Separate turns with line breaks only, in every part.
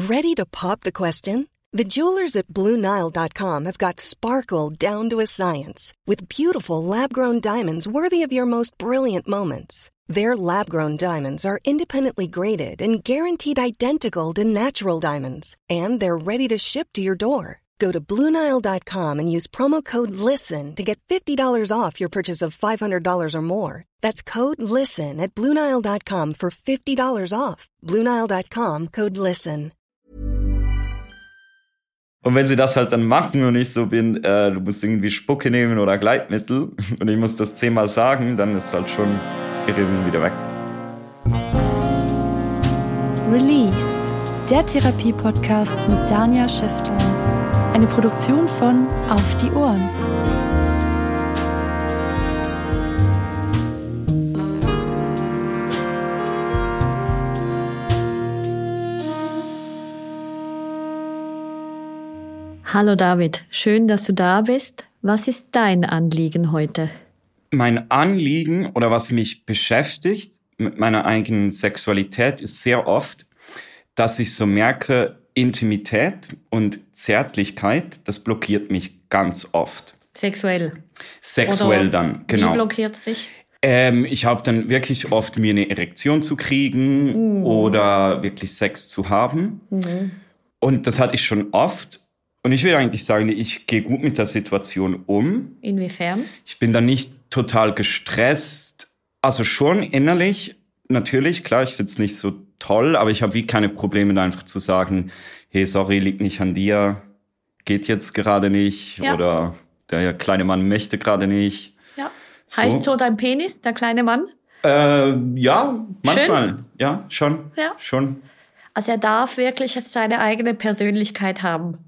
Ready to pop the question? The jewelers at BlueNile.com have got sparkle down to a science with beautiful lab-grown diamonds worthy of your most brilliant moments. Their lab-grown diamonds are independently graded and guaranteed identical to natural diamonds, and they're ready to ship to your door. Go to BlueNile.com and use promo code LISTEN to get $50 off your purchase of $500 or more. That's code LISTEN at BlueNile.com for $50 off. BlueNile.com, code LISTEN.
Und wenn sie das halt dann machen und ich so bin, du musst irgendwie Spucke nehmen oder Gleitmittel und ich muss das 10-mal sagen, dann ist halt schon die Reden wieder weg.
Release, der Therapie-Podcast mit Dania Schäfter. Eine Produktion von Auf die Ohren. Hallo David, schön, dass du da bist. Was ist dein Anliegen heute?
Mein Anliegen oder was mich beschäftigt mit meiner eigenen Sexualität ist sehr oft, dass ich so merke, Intimität und Zärtlichkeit, das blockiert mich ganz oft.
Sexuell
Oder dann, genau.
Wie blockiert es dich?
Ich habe dann wirklich oft mir eine Erektion zu kriegen oder wirklich Sex zu haben. Und das hatte ich schon oft. Und ich will eigentlich sagen, ich gehe gut mit der Situation um.
Inwiefern?
Ich bin dann nicht total gestresst. Also schon innerlich, natürlich, klar, ich finde es nicht so toll, aber ich habe wie keine Probleme, da einfach zu sagen, hey, sorry, liegt nicht an dir, geht jetzt gerade nicht oder der kleine Mann möchte gerade nicht.
Ja. So. Heißt so dein Penis, der kleine Mann?
Ja, manchmal.
Schön?
Ja, schon.
Ja.
Schon.
Also er darf wirklich seine eigene Persönlichkeit haben.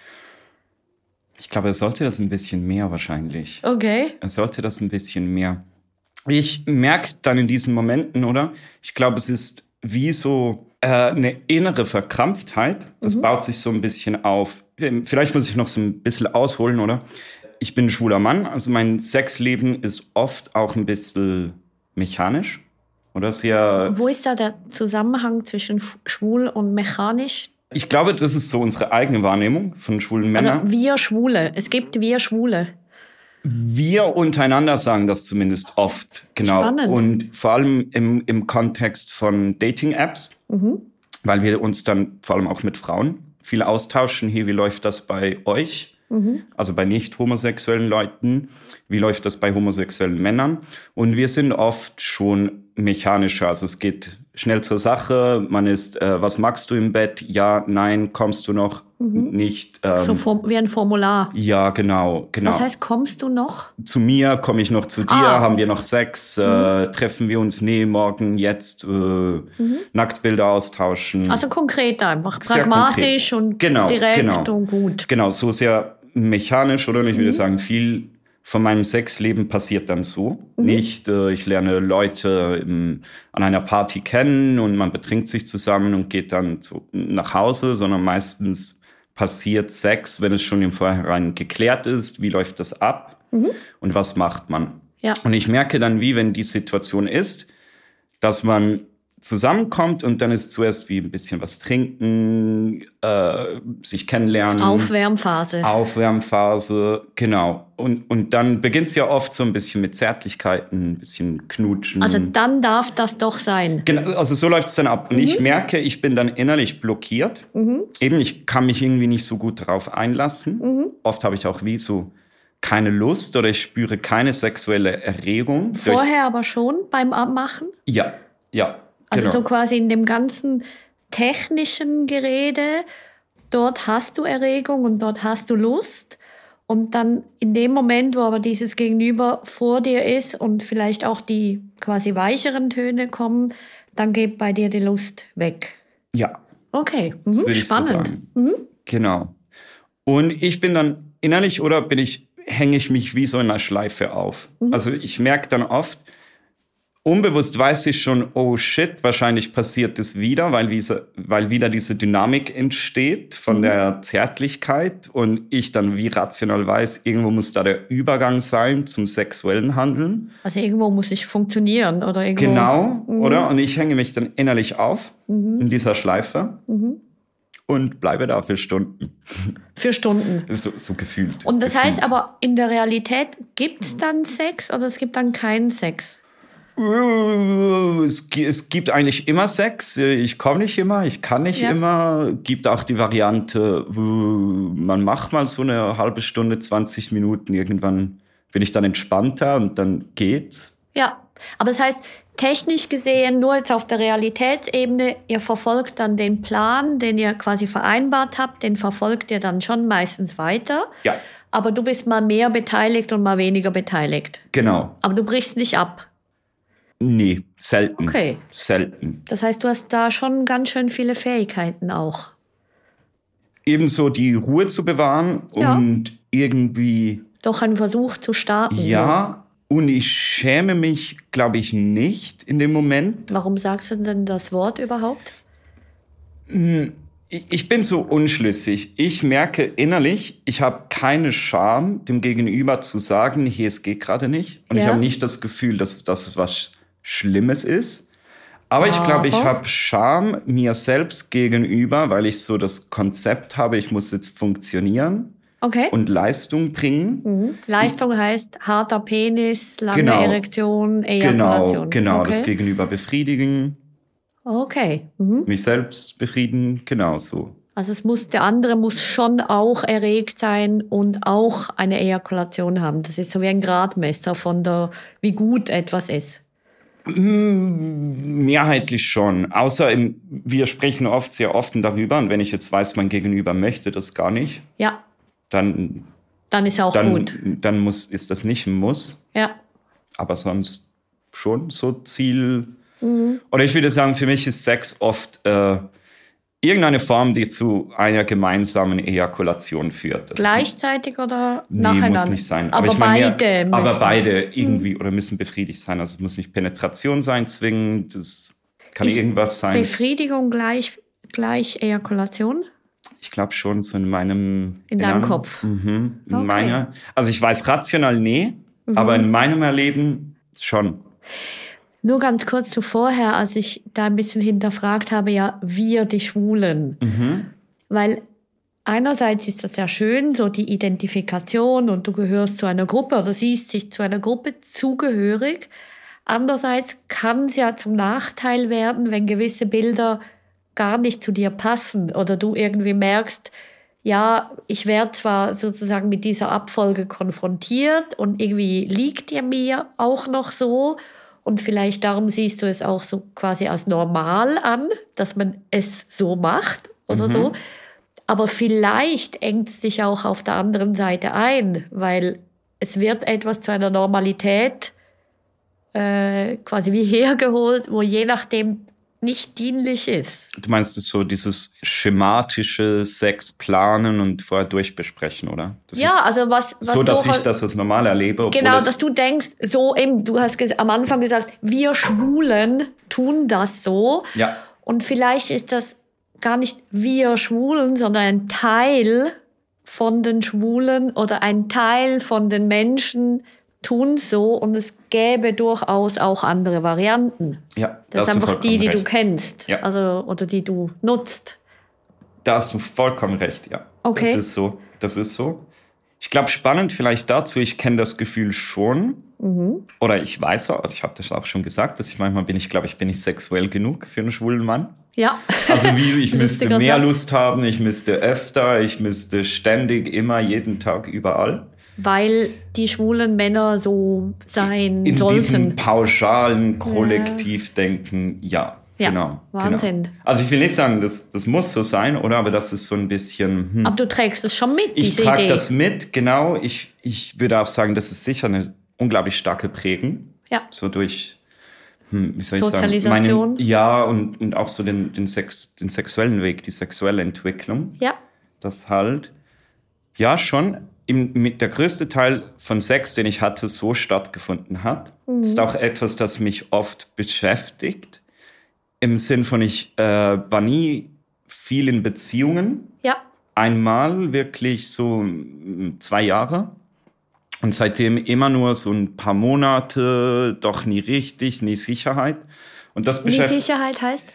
Ich glaube, er sollte das ein bisschen mehr wahrscheinlich.
Okay.
Er sollte das ein bisschen mehr. Ich merke dann in diesen Momenten, oder? Ich glaube, es ist wie so eine innere Verkrampftheit. Das baut sich so ein bisschen auf. Vielleicht muss ich noch so ein bisschen ausholen, oder? Ich bin ein schwuler Mann, also mein Sexleben ist oft auch ein bisschen mechanisch. Oder sehr.
Wo ist da der Zusammenhang zwischen schwul und mechanisch?
Ich glaube, das ist so unsere eigene Wahrnehmung von schwulen Männern.
Also wir Schwule. Es gibt wir Schwule.
Wir untereinander sagen das zumindest oft. Genau.
Spannend.
Und vor allem im Kontext von Dating-Apps, weil wir uns dann vor allem auch mit Frauen viel austauschen. Hey, wie läuft das bei euch? Also bei nicht homosexuellen Leuten. Wie läuft das bei homosexuellen Männern? Und wir sind oft schon mechanischer. Also es geht schnell zur Sache. Man ist, was magst du im Bett? Ja, nein, kommst du noch? Nicht.
So wie ein Formular.
Ja, genau.
Was heißt, kommst du noch?
Zu mir, komme ich noch zu dir? Haben wir noch Sex? Treffen wir uns? Nee, morgen, jetzt. Nacktbilder austauschen.
Also konkret einfach.
Sehr
Pragmatisch
konkret.
Und direkt und gut.
Genau, so sehr mechanisch, oder? Und ich würde sagen, viel von meinem Sexleben passiert dann so. Nicht, ich lerne Leute an einer Party kennen und man betrinkt sich zusammen und geht dann nach Hause, sondern meistens passiert Sex, wenn es schon im Vorhinein geklärt ist, wie läuft das ab und was macht man.
Ja.
Und ich merke dann, wie wenn die Situation ist, dass man zusammenkommt und dann ist zuerst wie ein bisschen was trinken, sich kennenlernen. Aufwärmphase, genau. Und dann beginnt es ja oft so ein bisschen mit Zärtlichkeiten, ein bisschen knutschen.
Also dann darf das doch sein.
Genau, also so läuft es dann ab. Und ich merke, ich bin dann innerlich blockiert. Eben, ich kann mich irgendwie nicht so gut darauf einlassen. Oft habe ich auch wie so keine Lust oder ich spüre keine sexuelle Erregung.
Vorher aber schon beim Abmachen?
Ja.
Also
genau.
so quasi in dem ganzen technischen Gerede, dort hast du Erregung und dort hast du Lust. Und dann in dem Moment, wo aber dieses Gegenüber vor dir ist und vielleicht auch die quasi weicheren Töne kommen, dann geht bei dir die Lust weg.
Ja.
Okay,
das würde ich
spannend.
So sagen. Genau. Und ich bin dann innerlich hänge ich mich wie so in einer Schleife auf. Also ich merke dann oft, unbewusst weiß ich schon, oh shit, wahrscheinlich passiert das wieder, weil wieder diese Dynamik entsteht von der Zärtlichkeit und ich dann wie rational weiß, irgendwo muss da der Übergang sein zum sexuellen Handeln.
Also irgendwo muss ich funktionieren oder irgendwo.
Genau, oder? Und ich hänge mich dann innerlich auf in dieser Schleife. und bleibe da für Stunden.
Für Stunden.
So gefühlt.
Und das
gefühlt.
heißt aber, in der Realität gibt es dann Sex oder es gibt dann keinen Sex?
Es gibt eigentlich immer Sex. Ich komme nicht immer, ich kann nicht immer. Gibt auch die Variante, man macht mal so eine halbe Stunde, 20 Minuten. Irgendwann bin ich dann entspannter und dann geht's.
Ja, aber das heißt, technisch gesehen, nur jetzt auf der Realitätsebene, ihr verfolgt dann den Plan, den ihr quasi vereinbart habt, den verfolgt ihr dann schon meistens weiter.
Ja.
Aber du bist mal mehr beteiligt und mal weniger beteiligt.
Genau.
Aber du brichst nicht ab.
Nee, selten.
Okay.
Selten.
Das heißt, du hast da schon ganz schön viele Fähigkeiten auch.
Ebenso die Ruhe zu bewahren und irgendwie...
Doch einen Versuch zu starten.
Ja, und ich schäme mich, glaube ich, nicht in dem Moment.
Warum sagst du denn das Wort überhaupt?
Ich bin so unschlüssig. Ich merke innerlich, ich habe keine Scham, dem Gegenüber zu sagen, hier, es geht gerade nicht. Und ich habe nicht das Gefühl, dass das was Schlimmes ist. Aber ich glaube, ich habe Scham mir selbst gegenüber, weil ich so das Konzept habe, ich muss jetzt funktionieren und Leistung bringen.
Leistung heißt harter Penis, lange Erektion, Ejakulation.
Genau, das Gegenüber befriedigen.
Okay.
Mich selbst befrieden, genau so.
Also der andere muss schon auch erregt sein und auch eine Ejakulation haben. Das ist so wie ein Gradmesser wie gut etwas ist.
Mehrheitlich schon. Außer wir sprechen oft sehr offen darüber. Und wenn ich jetzt weiß, mein Gegenüber möchte das gar nicht, dann
ist ja auch gut.
Dann ist das nicht ein Muss.
Ja.
Aber sonst schon so Ziel. Oder ich würde sagen, für mich ist Sex oft irgendeine Form, die zu einer gemeinsamen Ejakulation führt.
Gleichzeitig oder nacheinander?
Nee, muss nicht sein.
Aber
ich meine,
beide
irgendwie oder müssen befriedigt sein. Also es muss nicht Penetration sein zwingend. Es kann irgendwas sein.
Befriedigung gleich Ejakulation?
Ich glaube schon, so in meinem...
In deinem Kopf?
Also ich weiß rational, nee. Aber in meinem Erleben schon.
Nur ganz kurz vorher, als ich da ein bisschen hinterfragt habe, wir, die Schwulen. Weil einerseits ist das ja schön, so die Identifikation und du gehörst zu einer Gruppe oder siehst dich zu einer Gruppe zugehörig. Andererseits kann es ja zum Nachteil werden, wenn gewisse Bilder gar nicht zu dir passen oder du irgendwie merkst, ich werde zwar sozusagen mit dieser Abfolge konfrontiert und irgendwie liegt ihr mir auch noch so. Und vielleicht darum siehst du es auch so quasi als normal an, dass man es so macht oder so. Aber vielleicht engt es dich auch auf der anderen Seite ein, weil es wird etwas zu einer Normalität quasi wie hergeholt, wo je nachdem nicht dienlich ist.
Du meinst es so, dieses schematische Sex planen und vorher durchbesprechen, oder?
Also was
so, dass ich das als normal erlebe.
Genau, dass du denkst, so eben, du hast am Anfang gesagt, wir Schwulen tun das so.
Ja.
Und vielleicht ist das gar nicht wir Schwulen, sondern ein Teil von den Schwulen oder ein Teil von den Menschen tun so und es gäbe durchaus auch andere Varianten.
Ja,
das ist einfach die du kennst, oder die du nutzt.
Da hast du vollkommen recht, ja.
Okay.
Das ist so. Ich glaube, spannend vielleicht dazu, ich kenne das Gefühl schon. Oder ich weiß auch, ich habe das auch schon gesagt, dass bin ich sexuell genug für einen schwulen Mann.
Ja.
Also ich müsste mehr Lust haben, ich müsste öfter, ich müsste ständig, immer, jeden Tag, überall.
Weil die schwulen Männer so sein sollten.
In diesem pauschalen Kollektivdenken, genau.
Wahnsinn.
Genau. Also ich will nicht sagen, das muss so sein, oder? Aber das ist so ein bisschen...
Aber du trägst es schon mit, diese Idee.
Ich trage das mit, genau. Ich würde auch sagen, das ist sicher eine unglaublich starke Prägung.
Ja.
So durch, wie soll ich
Sozialisation.
sagen? Und auch so den sexuellen Weg, die sexuelle Entwicklung.
Ja.
Das halt, schon... Mit der größte Teil von Sex, den ich hatte, so stattgefunden hat. Das ist auch etwas, das mich oft beschäftigt. Im Sinn von, ich war nie viel in Beziehungen.
Ja.
Einmal wirklich so 2 Jahre. Und seitdem immer nur so ein paar Monate, doch nie richtig, nie Sicherheit. Und das
Wie Sicherheit heißt?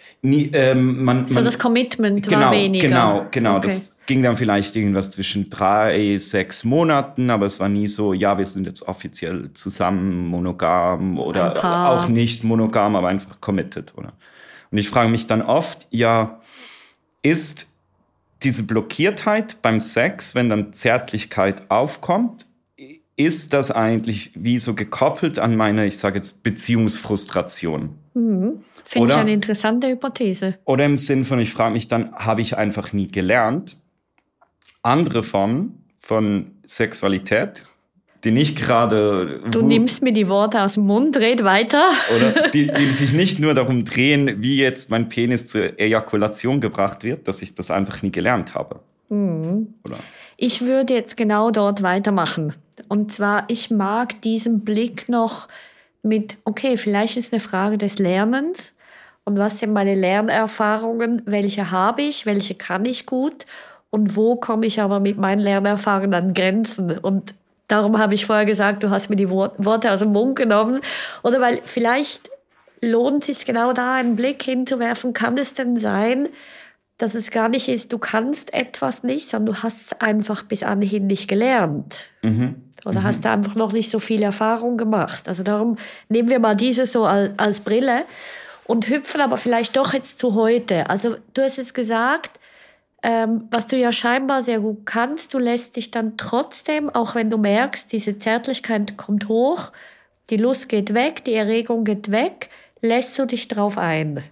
So
das Commitment war weniger.
Genau.
Okay.
Das ging dann vielleicht irgendwas zwischen 3-6 Monaten, aber es war nie so, ja, wir sind jetzt offiziell zusammen, monogam oder auch nicht monogam, aber einfach committed, oder? Und ich frage mich dann oft, ja, ist diese Blockiertheit beim Sex, wenn dann Zärtlichkeit aufkommt, ist das eigentlich wie so gekoppelt an meine, ich sage jetzt, Beziehungsfrustration?
Finde ich eine interessante Hypothese.
Oder im Sinn von, ich frage mich dann, habe ich einfach nie gelernt, andere Formen von Sexualität, die nicht gerade...
Du nimmst mir die Worte aus dem Mund, red weiter.
Oder die sich nicht nur darum drehen, wie jetzt mein Penis zur Ejakulation gebracht wird, dass ich das einfach nie gelernt habe. Oder?
Ich würde jetzt genau dort weitermachen. Und zwar, ich mag diesen Blick noch mit, okay, vielleicht ist eine Frage des Lernens. Und was sind meine Lernerfahrungen? Welche habe ich? Welche kann ich gut? Und wo komme ich aber mit meinen Lernerfahrungen an Grenzen? Und darum habe ich vorher gesagt, du hast mir die Worte aus dem Mund genommen. Oder weil vielleicht lohnt es sich genau da einen Blick hinzuwerfen. Kann es denn sein, dass es gar nicht ist, du kannst etwas nicht, sondern du hast es einfach bis anhin nicht gelernt? Oder hast du einfach noch nicht so viel Erfahrung gemacht? Also darum nehmen wir mal diese so als Brille und hüpfen aber vielleicht doch jetzt zu heute. Also du hast jetzt gesagt, was du ja scheinbar sehr gut kannst, du lässt dich dann trotzdem, auch wenn du merkst, diese Zärtlichkeit kommt hoch, die Lust geht weg, die Erregung geht weg, lässt du dich drauf ein.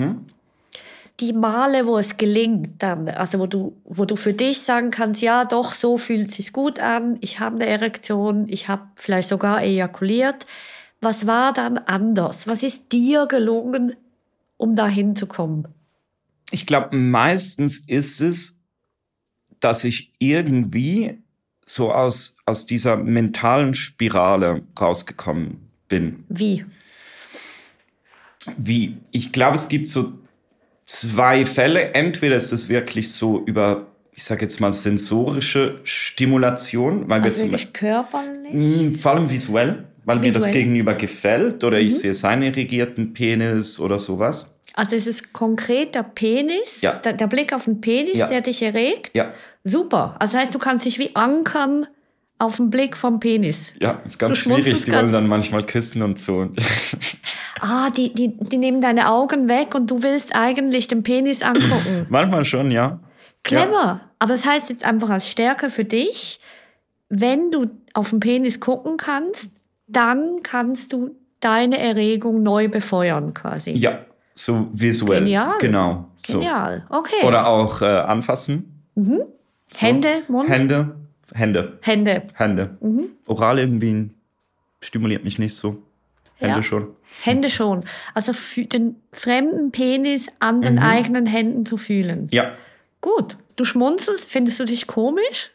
Die Male, wo es gelingt dann, also wo du für dich sagen kannst, ja doch, so fühlt es sich gut an, ich habe eine Erektion, ich habe vielleicht sogar ejakuliert. Was war dann anders? Was ist dir gelungen, um dahin zu kommen?
Ich glaube, meistens ist es, dass ich irgendwie so aus dieser mentalen Spirale rausgekommen bin.
Wie?
Ich glaube, es gibt so 2 Fälle. Entweder ist es wirklich so über, ich sage jetzt mal, sensorische Stimulation. Weil
also
wir
wirklich körperlich?
Vor allem visuell, weil mir das Gegenüber gefällt. Oder ich sehe seinen erregierten Penis oder sowas.
Also es ist konkret der Penis, der Blick auf den Penis, der dich erregt?
Ja.
Super. Also das heißt, du kannst dich wie ankern auf den Blick vom Penis.
Ja, ist ganz schwierig. Die wollen dann manchmal küssen und so.
Die nehmen deine Augen weg und du willst eigentlich den Penis angucken.
Manchmal schon, ja.
Clever.
Ja.
Aber das heißt jetzt einfach als Stärke für dich, wenn du auf den Penis gucken kannst, dann kannst du deine Erregung neu befeuern quasi.
Ja, so visuell.
Genial.
Genau. So.
Genial, okay.
Oder auch anfassen. So.
Hände, Mund?
Hände. Oral irgendwie stimuliert mich nicht so. Hände schon.
Hände schon. Also den fremden Penis an den eigenen Händen zu fühlen.
Ja.
Gut. Du schmunzelst. Findest du dich komisch?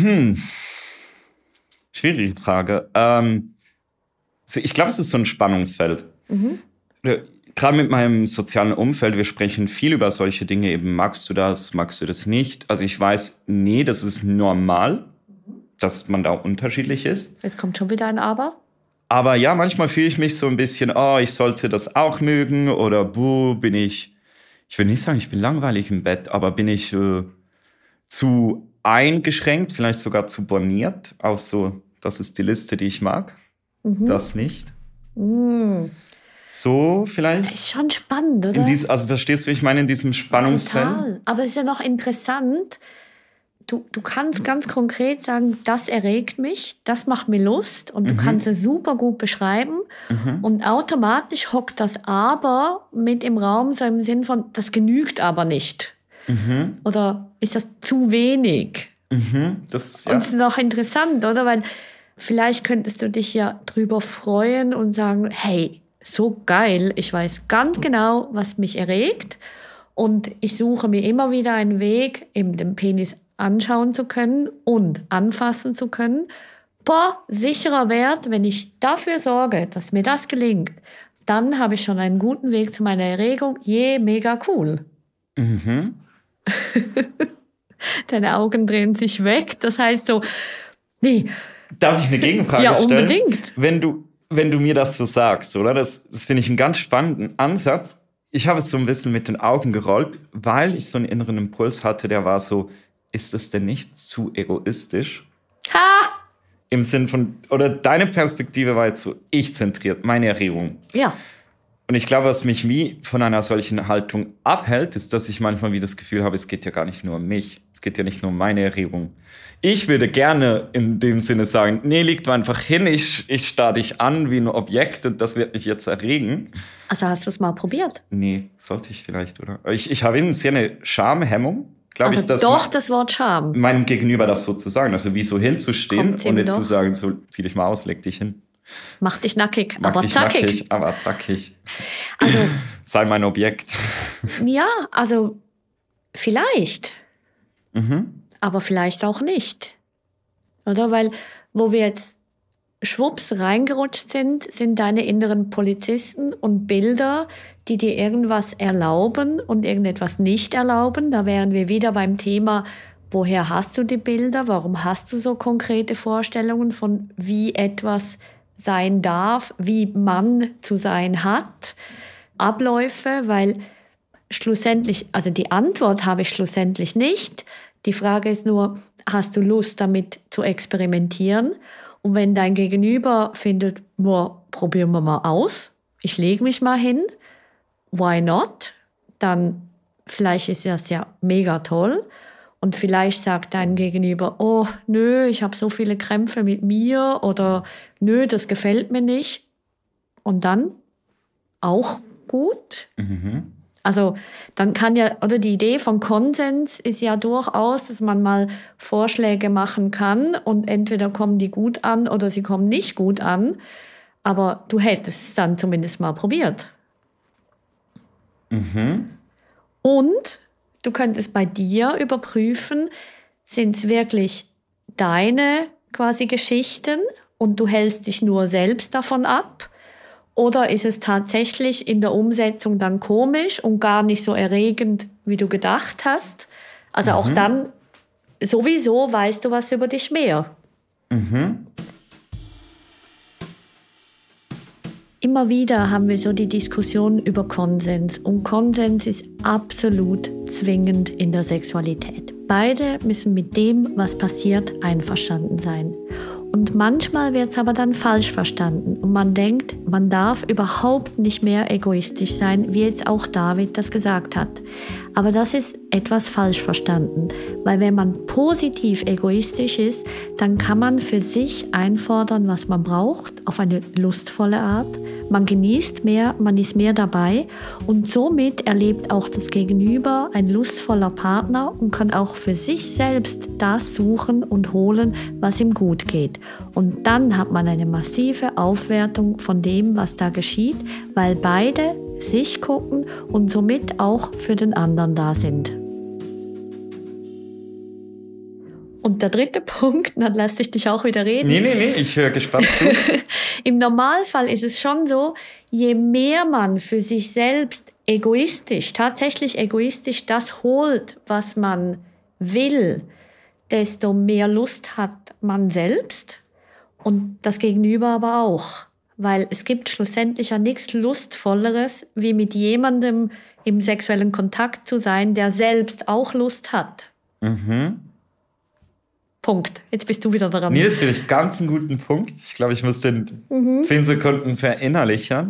Schwierige Frage. Ich glaube, es ist so ein Spannungsfeld. Gerade mit meinem sozialen Umfeld, wir sprechen viel über solche Dinge. Eben, magst du das nicht? Also ich weiß, nee, das ist normal, dass man da unterschiedlich ist.
Jetzt kommt schon wieder ein Aber.
Aber ja, manchmal fühle ich mich so ein bisschen, ich sollte das auch mögen. Oder bin ich will nicht sagen, ich bin langweilig im Bett, aber bin ich zu eingeschränkt, vielleicht sogar zu borniert auf so, das ist die Liste, die ich mag. Das nicht. So vielleicht.
Ist schon spannend, oder?
Also verstehst du, wie ich meine, in diesem Spannungsfeld?
Total. Aber es ist ja noch interessant. Du kannst ganz konkret sagen, das erregt mich, das macht mir Lust und du kannst es super gut beschreiben und automatisch hockt das Aber mit im Raum, so im Sinn von, das genügt aber nicht. Oder ist das zu wenig? Das ist noch interessant, oder? Weil vielleicht könntest du dich ja drüber freuen und sagen, hey, so geil, ich weiß ganz genau, was mich erregt und ich suche mir immer wieder einen Weg, eben den Penis anschauen zu können und anfassen zu können. Sicherer Wert, wenn ich dafür sorge, dass mir das gelingt, dann habe ich schon einen guten Weg zu meiner Erregung. Mega cool. Deine Augen drehen sich weg. Das heißt so, nee.
Darf ich eine Gegenfrage stellen?
Ja, unbedingt.
Wenn du wenn du mir das so sagst, oder? Das finde ich einen ganz spannenden Ansatz. Ich habe es so ein bisschen mit den Augen gerollt, weil ich so einen inneren Impuls hatte, der war so, ist es denn nicht zu egoistisch?
Ha!
Im Sinn von, oder deine Perspektive war jetzt so ich-zentriert, meine Erregung.
Ja.
Und ich glaube, was mich wie von einer solchen Haltung abhält, ist, dass ich manchmal wie das Gefühl habe, es geht ja gar nicht nur um mich. Es geht ja nicht nur um meine Erregung. Ich würde gerne in dem Sinne sagen, nee, leg du einfach hin, ich starr dich an wie ein Objekt und das wird mich jetzt erregen.
Also hast du es mal probiert?
Nee, sollte ich vielleicht, oder? Ich habe eben sehr eine Schamhemmung, glaube
Also
ich. Dass
doch, das Wort Scham.
Meinem Gegenüber das so zu sagen, also wie so hinzustehen
Kommt's
und
ihm
nicht
doch.
zu sagen, so zieh dich mal aus, leg dich hin.
Mach dich nackig,
Mach
aber
dich
zackig.
nackig, aber zackig.
Also,
Sei mein Objekt.
ja, also vielleicht. Aber vielleicht auch nicht. Oder? Weil, wo wir jetzt schwupps reingerutscht sind, sind deine inneren Polizisten und Bilder, die dir irgendwas erlauben und irgendetwas nicht erlauben. Da wären wir wieder beim Thema, woher hast du die Bilder? Warum hast du so konkrete Vorstellungen von, wie etwas sein darf, wie man zu sein hat? Abläufe, weil schlussendlich, also die Antwort habe ich schlussendlich nicht. Die Frage ist nur, hast du Lust damit zu experimentieren? Und wenn dein Gegenüber findet, boah, probieren wir mal aus, ich lege mich mal hin, why not? Dann vielleicht ist das ja mega toll. Und vielleicht sagt dein Gegenüber, oh, nö, ich habe so viele Krämpfe mit mir oder nö, das gefällt mir nicht. Und dann auch gut. Also dann kann ja, oder die Idee von Konsens ist ja durchaus, dass man mal Vorschläge machen kann und entweder kommen die gut an oder sie kommen nicht gut an. Aber du hättest es dann zumindest mal probiert. Und du könntest bei dir überprüfen, sind es wirklich deine quasi Geschichten und du hältst dich nur selbst davon ab? Oder ist es tatsächlich in der Umsetzung dann komisch und gar nicht so erregend, wie du gedacht hast? Also auch dann, sowieso weißt du was über dich mehr. Immer wieder haben wir so die Diskussion über Konsens. Und Konsens ist absolut zwingend in der Sexualität. Beide müssen mit dem, was passiert, einverstanden sein. Und manchmal wird es aber dann falsch verstanden und man denkt, man darf überhaupt nicht mehr egoistisch sein, wie jetzt auch David das gesagt hat. Aber das ist etwas falsch verstanden, weil wenn man positiv egoistisch ist, dann kann man für sich einfordern, was man braucht, auf eine lustvolle Art. Man genießt mehr, man ist mehr dabei und somit erlebt auch das Gegenüber ein lustvoller Partner und kann auch für sich selbst das suchen und holen, was ihm gut geht. Und dann hat man eine massive Aufwertung von dem, was da geschieht, weil beide sich gucken und somit auch für den anderen da sind. Und der dritte Punkt, dann lasse ich dich auch wieder reden.
Nee, ich höre gespannt zu.
Im Normalfall ist es schon so, je mehr man für sich selbst tatsächlich egoistisch das holt, was man will, desto mehr Lust hat man selbst und das Gegenüber aber auch. Weil es gibt schlussendlich ja nichts Lustvolleres, wie mit jemandem im sexuellen Kontakt zu sein, der selbst auch Lust hat. Punkt. Jetzt bist du wieder dran.
Nee, das finde ich ganz einen guten Punkt. Ich glaube, ich muss den 10 Sekunden verinnerlichen.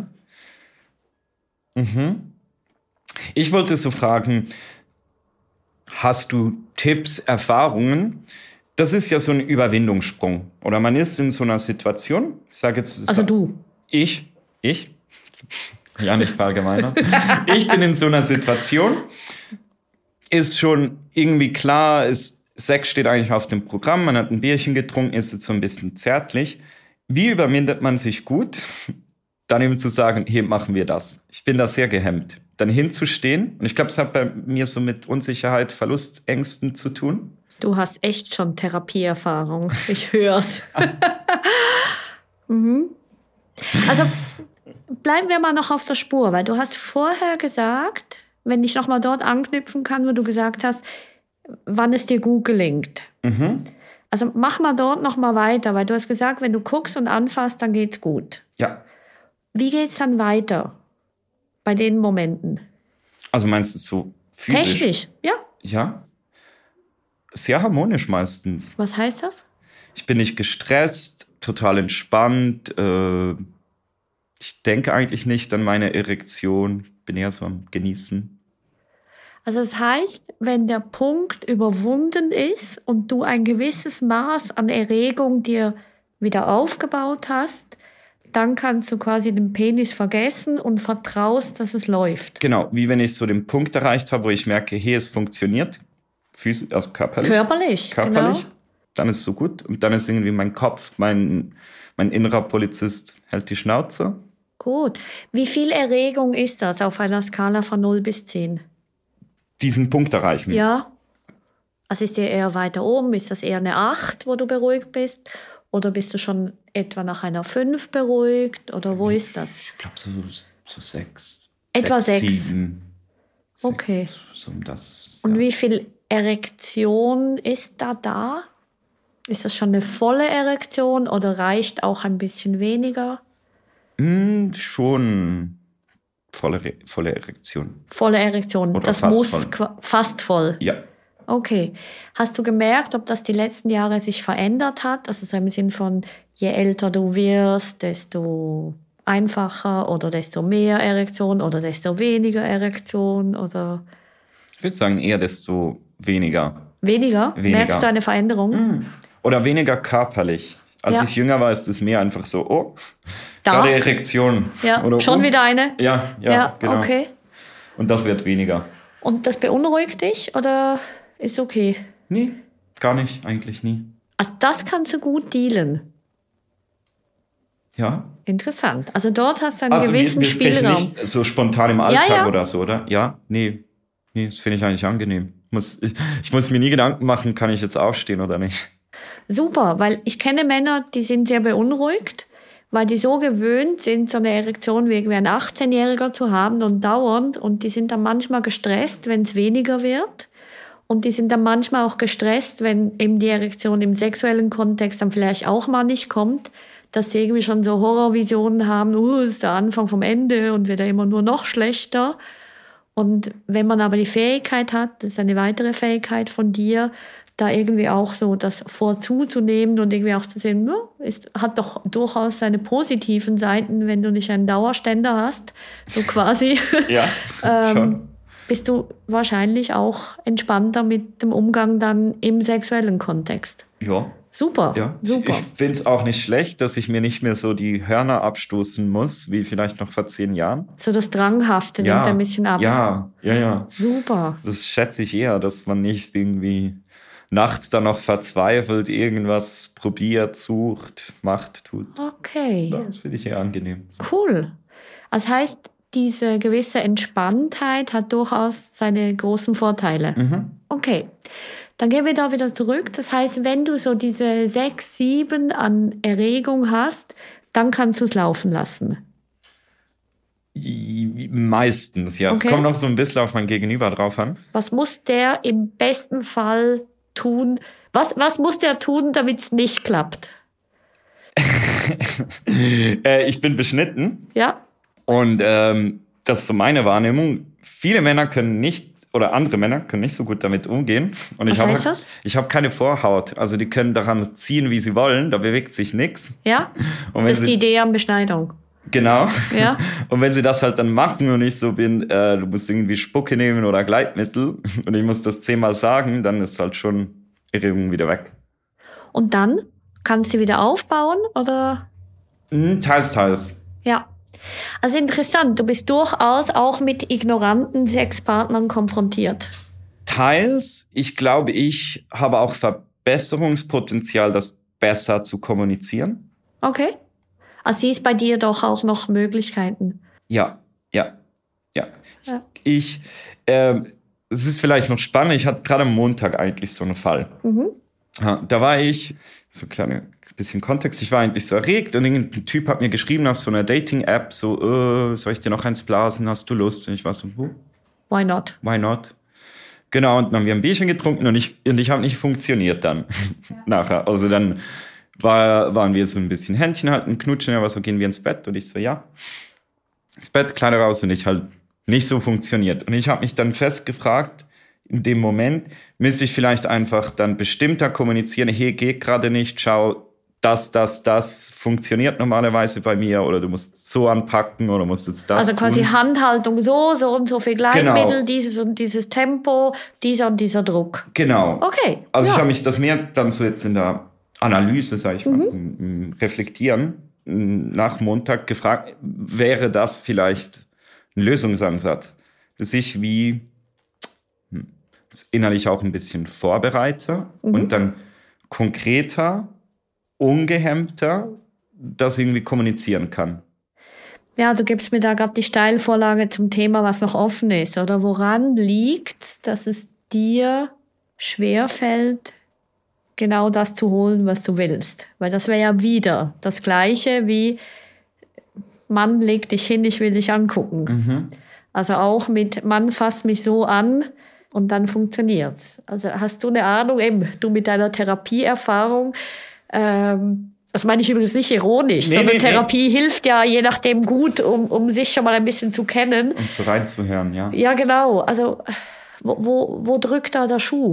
Ich wollte so fragen, hast du Tipps, Erfahrungen? Das ist ja so ein Überwindungssprung. Oder man ist in so einer Situation, ich sage jetzt...
Also du.
Ich? Ja, nicht verallgemeinern. Ich bin in so einer Situation, ist schon irgendwie klar, Sex steht eigentlich auf dem Programm, man hat ein Bierchen getrunken, ist jetzt so ein bisschen zärtlich. Wie überwindet man sich gut, dann eben zu sagen, hey, machen wir das. Ich bin da sehr gehemmt. Dann hinzustehen, und ich glaube, es hat bei mir so mit Unsicherheit, Verlustängsten zu tun.
Du hast echt schon Therapieerfahrung. Ich hör's. Also bleiben wir mal noch auf der Spur, weil du hast vorher gesagt, wenn ich noch mal dort anknüpfen kann, wo du gesagt hast, wann es dir gut gelingt. Also mach mal dort noch mal weiter, weil du hast gesagt, wenn du guckst und anfasst, dann geht's gut.
Ja.
Wie geht's dann weiter bei den Momenten?
Also meinst du so physisch?
Technisch, ja.
Ja. Sehr harmonisch meistens.
Was heißt das?
Ich bin nicht gestresst, total entspannt. Ich denke eigentlich nicht an meine Erektion. Bin eher so am Genießen.
Also das heißt, wenn der Punkt überwunden ist und du ein gewisses Maß an Erregung dir wieder aufgebaut hast, dann kannst du quasi den Penis vergessen und vertraust, dass es läuft.
Genau, wie wenn ich so den Punkt erreicht habe, wo ich merke, hey, es funktioniert. Physisch, also körperlich.
Körperlich, genau.
Dann ist es so gut. Und dann ist irgendwie mein Kopf, mein innerer Polizist hält die Schnauze.
Gut. Wie viel Erregung ist das auf einer Skala von 0 bis 10?
Diesen Punkt erreichen.
Ja. Also ist der eher weiter oben? Ist das eher eine 8, wo du beruhigt bist? Oder bist du schon etwa nach einer 5 beruhigt? Oder wo ist das?
Ich glaube so 6.
Etwa 6.
7.
Okay.
So um das.
Und
ja.
wie viel Erektion ist da? Ist das schon eine volle Erektion oder reicht auch ein bisschen weniger?
Schon volle Erektion.
Volle Erektion.
Oder
das
fast
muss
voll.
Fast voll.
Ja.
Okay. Hast du gemerkt, ob das die letzten Jahre sich verändert hat? Also so im Sinn von, je älter du wirst, desto einfacher oder desto mehr Erektion oder desto weniger Erektion oder?
Ich würde sagen eher desto weniger.
Weniger? Merkst du eine Veränderung?
Oder weniger körperlich. Als ich jünger war, ist es mehr einfach so, oh, gerade Erektion.
Ja,
oder,
schon wieder eine?
Ja, genau.
Okay.
Und das wird weniger.
Und das beunruhigt dich oder ist okay?
Nee, gar nicht, eigentlich nie.
Also das kannst du gut dealen.
Ja.
Interessant. Also dort hast du einen gewissen
wir
Spielraum.
Nicht so spontan im Alltag
Ja.
oder so, oder? Ja, nee, das finde ich eigentlich angenehm. Ich muss mir nie Gedanken machen, kann ich jetzt aufstehen oder nicht.
Super, weil ich kenne Männer, die sind sehr beunruhigt, weil die so gewöhnt sind, so eine Erektion wie ein 18-Jähriger zu haben und dauernd. Und die sind dann manchmal gestresst, wenn es weniger wird. Und die sind dann manchmal auch gestresst, wenn eben die Erektion im sexuellen Kontext dann vielleicht auch mal nicht kommt, dass sie irgendwie schon so Horrorvisionen haben, ist der Anfang vom Ende und wird ja immer nur noch schlechter. Und wenn man aber die Fähigkeit hat, das ist eine weitere Fähigkeit von dir, da irgendwie auch so das vorzunehmen und irgendwie auch zu sehen, hat doch durchaus seine positiven Seiten, wenn du nicht einen Dauerständer hast, so quasi.
Ja, schon.
Bist du wahrscheinlich auch entspannter mit dem Umgang dann im sexuellen Kontext.
Ja.
Super,
ja.
super.
Ich finde es auch nicht schlecht, dass ich mir nicht mehr so die Hörner abstoßen muss, wie vielleicht noch vor 10 Jahren.
So das Dranghafte nimmt ein bisschen ab.
Ja.
Super.
Das schätze ich eher, dass man nicht irgendwie nachts dann noch verzweifelt irgendwas probiert, sucht, macht, tut.
Okay.
Ja, das finde ich eher angenehm.
Cool. Das heißt, diese gewisse Entspanntheit hat durchaus seine großen Vorteile.
Mhm.
Okay. Dann gehen wir da wieder zurück. Das heißt, wenn du so diese 6, 7 an Erregung hast, dann kannst du es laufen lassen.
Meistens, ja.
Okay.
Es kommt noch so ein bisschen auf mein Gegenüber drauf an.
Was muss der im besten Fall tun? Was muss der tun, damit es nicht klappt?
Ich bin beschnitten.
Ja.
Und das ist so meine Wahrnehmung. Viele Männer können nicht, oder andere Männer können nicht so gut damit umgehen. Und
Was heißt das?
Ich habe keine Vorhaut. Also die können daran ziehen, wie sie wollen. Da bewegt sich nichts.
Ja, das ist die Idee an Beschneidung.
Genau.
Ja.
Und wenn sie das halt dann machen und ich so bin, du musst irgendwie Spucke nehmen oder Gleitmittel und ich muss das 10-mal sagen, dann ist halt schon Erregung wieder weg.
Und dann kannst du wieder aufbauen, oder?
Teils.
Ja. Also interessant, du bist durchaus auch mit ignoranten Sexpartnern konfrontiert.
Teils. Ich glaube, ich habe auch Verbesserungspotenzial, das besser zu kommunizieren.
Okay. Also siehst bei dir doch auch noch Möglichkeiten.
Ja. Es ist vielleicht noch spannend. Ich hatte gerade am Montag eigentlich so einen Fall.
Mhm.
Da war ich, so ein kleines bisschen Kontext, ich war eigentlich so erregt und irgendein Typ hat mir geschrieben auf so einer Dating-App, so, soll ich dir noch eins blasen, hast du Lust? Und ich war so,
Why not?
Why not? Genau, und dann haben wir ein Bierchen getrunken und ich habe nicht funktioniert dann nachher. Also dann waren wir so ein bisschen Händchen halten, knutschen, aber so gehen wir ins Bett und ich so, ja, ins Bett, Kleider raus und ich halt nicht so funktioniert. Und ich habe mich dann fest gefragt, in dem Moment müsste ich vielleicht einfach dann bestimmter kommunizieren, hey, geht gerade nicht, schau, das funktioniert normalerweise bei mir oder du musst so anpacken oder musst jetzt das
Also quasi
tun.
Handhaltung so und so viel Gleitmittel,
Genau.
dieses und dieses Tempo, dieser und dieser Druck.
Genau.
Okay.
Also ich habe mich das mehr dann so jetzt in der Analyse, sage ich mal, im Reflektieren nach Montag gefragt, wäre das vielleicht ein Lösungsansatz, dass ich wie innerlich auch ein bisschen vorbereite und dann konkreter, ungehemmter das irgendwie kommunizieren kann.
Ja, du gibst mir da gerade die Steilvorlage zum Thema, was noch offen ist. Oder woran liegt's, dass es dir schwerfällt, genau das zu holen, was du willst? Weil das wäre ja wieder das Gleiche wie Mann, leg dich hin, ich will dich angucken. Also auch mit Mann, fass mich so an und dann funktioniert's. Also hast du eine Ahnung, eben du mit deiner Therapieerfahrung, das meine ich übrigens nicht ironisch, sondern Therapie hilft ja je nachdem gut, um sich schon mal ein bisschen zu kennen.
Und so reinzuhören, ja.
Ja, genau. Also wo drückt da der Schuh?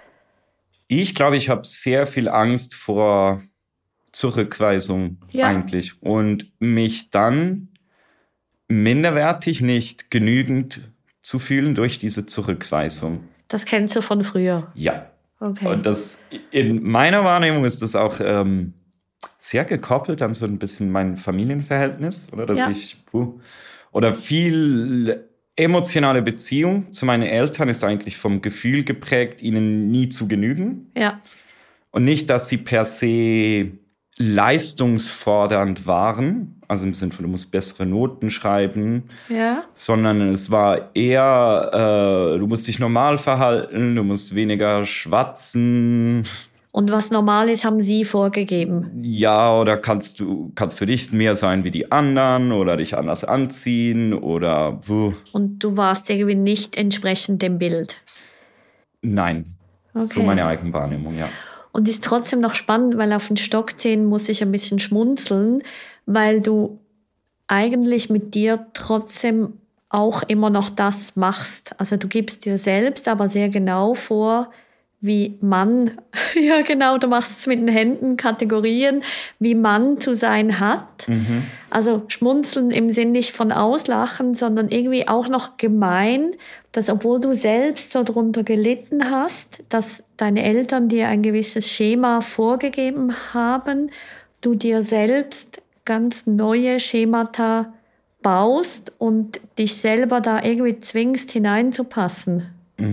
Ich glaube, ich habe sehr viel Angst vor Zurückweisung eigentlich und mich dann minderwertig, nicht genügend zu fühlen durch diese Zurückweisung.
Das kennst du von früher?
Ja.
Okay.
Und das, in meiner Wahrnehmung ist das auch sehr gekoppelt an so ein bisschen mein Familienverhältnis. Oder dass ich oder viel emotionale Beziehung zu meinen Eltern ist eigentlich vom Gefühl geprägt, ihnen nie zu genügen.
Ja.
Und nicht, dass sie per se leistungsfordernd waren, also im Sinne von, du musst bessere Noten schreiben, sondern es war eher, du musst dich normal verhalten, du musst weniger schwatzen.
Und was normal ist, haben sie vorgegeben?
Ja, oder kannst du nicht mehr sein wie die anderen oder dich anders anziehen oder...
Und du warst irgendwie nicht entsprechend dem Bild?
Nein, so meine Eigenwahrnehmung, ja.
Und ist trotzdem noch spannend, weil auf den Stockzähnen muss ich ein bisschen schmunzeln, weil du eigentlich mit dir trotzdem auch immer noch das machst. Also du gibst dir selbst aber sehr genau vor, wie Mann, ja genau, du machst es mit den Händen, Kategorien, wie Mann zu sein hat. Also schmunzeln im Sinn nicht von auslachen, sondern irgendwie auch noch gemein, dass obwohl du selbst so drunter gelitten hast, dass deine Eltern dir ein gewisses Schema vorgegeben haben, du dir selbst ganz neue Schemata baust und dich selber da irgendwie zwingst hineinzupassen.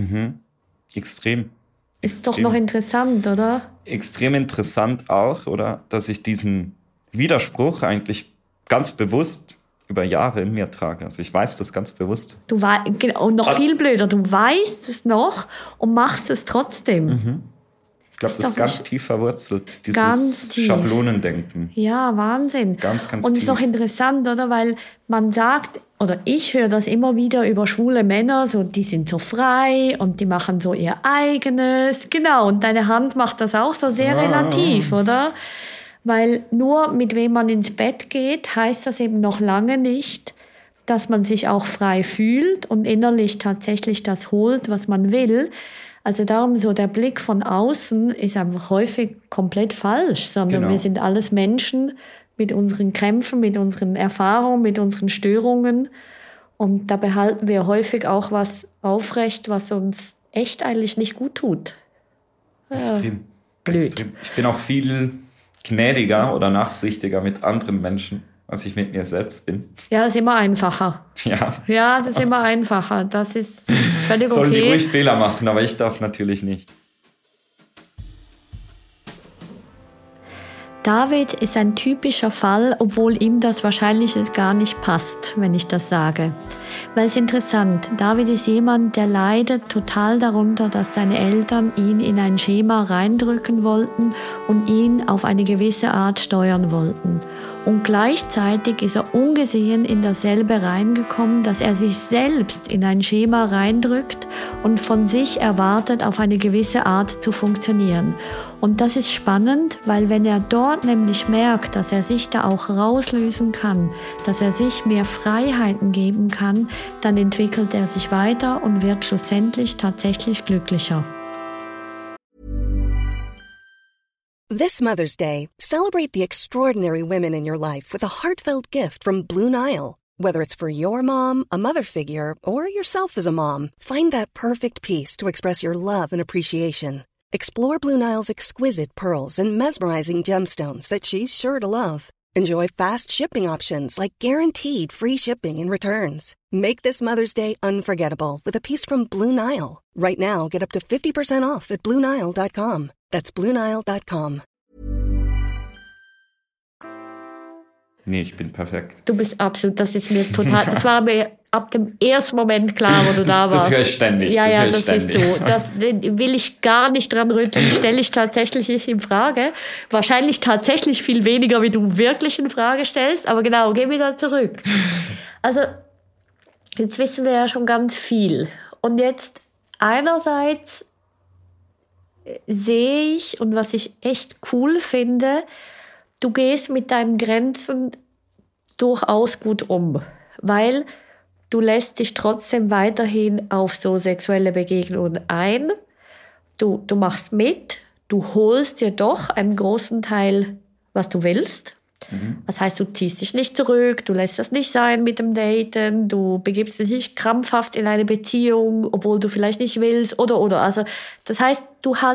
Extrem.
Ist doch noch interessant, oder?
Extrem interessant auch, oder? Dass ich diesen Widerspruch eigentlich ganz bewusst über Jahre in mir trage. Also ich weiß das ganz bewusst.
Und noch viel blöder, du weißt es noch und machst es trotzdem.
Ich glaube, das ist ganz tief verwurzelt, dieses Schablonendenken.
Ja, Wahnsinn.
Ganz, ganz
und
tief.
ist noch interessant, oder? Weil man sagt, oder ich höre das immer wieder über schwule Männer, so die sind so frei und die machen so ihr eigenes. Genau, und deine Hand macht das auch so sehr relativ, oder? Weil nur mit wem man ins Bett geht, heißt das eben noch lange nicht, dass man sich auch frei fühlt und innerlich tatsächlich das holt, was man will. Also darum so der Blick von außen ist einfach häufig komplett falsch, sondern wir sind alles Menschen mit unseren Krämpfen, mit unseren Erfahrungen, mit unseren Störungen. Und da behalten wir häufig auch was aufrecht, was uns echt eigentlich nicht gut tut.
Extrem.
Blöd.
Extrem. Ich bin auch viel gnädiger oder nachsichtiger mit anderen Menschen, als ich mit mir selbst bin.
Ja, das ist immer einfacher. Ja, das ist immer einfacher. Das ist völlig okay.
Sollen die ruhig Fehler machen, aber ich darf natürlich nicht.
David ist ein typischer Fall, obwohl ihm das wahrscheinlich gar nicht passt, wenn ich das sage. Weil es interessant, David ist jemand, der leidet total darunter, dass seine Eltern ihn in ein Schema reindrücken wollten und ihn auf eine gewisse Art steuern wollten. Und gleichzeitig ist er ungesehen in dasselbe reingekommen, dass er sich selbst in ein Schema reindrückt und von sich erwartet, auf eine gewisse Art zu funktionieren. Und das ist spannend, weil wenn er dort nämlich merkt, dass er sich da auch rauslösen kann, dass er sich mehr Freiheiten geben kann, dann entwickelt er sich weiter und wird schlussendlich tatsächlich glücklicher.
This Mother's Day, celebrate the extraordinary women in your life with a heartfelt gift from Blue Nile. Whether it's for your mom, a mother figure, or yourself as a mom, find that perfect piece to express your love and appreciation. Explore Blue Nile's exquisite pearls and mesmerizing gemstones that she's sure to love. Enjoy fast shipping options like guaranteed free shipping and returns. Make this Mother's Day unforgettable with a piece from Blue Nile. Right now, get up to 50% off at BlueNile.com. That's BlueNile.com.
Nee, ich bin perfekt.
Du bist absolut, das ist mir total, das war mir ab dem ersten Moment klar, wo du da warst.
Das höre ich ständig.
Ja, das ist so. Das will ich gar nicht dran rütteln, stelle ich tatsächlich nicht in Frage. Wahrscheinlich tatsächlich viel weniger, wie du wirklich in Frage stellst, aber genau, geh wieder zurück. Also, jetzt wissen wir ja schon ganz viel. Und jetzt einerseits sehe ich, und was ich echt cool finde, du gehst mit deinen Grenzen durchaus gut um, weil du lässt dich trotzdem weiterhin auf so sexuelle Begegnungen ein. Du machst mit, du holst dir doch einen großen Teil, was du willst. Das heißt, du ziehst dich nicht zurück, du lässt das nicht sein mit dem Daten, du begibst dich nicht krampfhaft in eine Beziehung, obwohl du vielleicht nicht willst, oder. Also, das heißt, du hast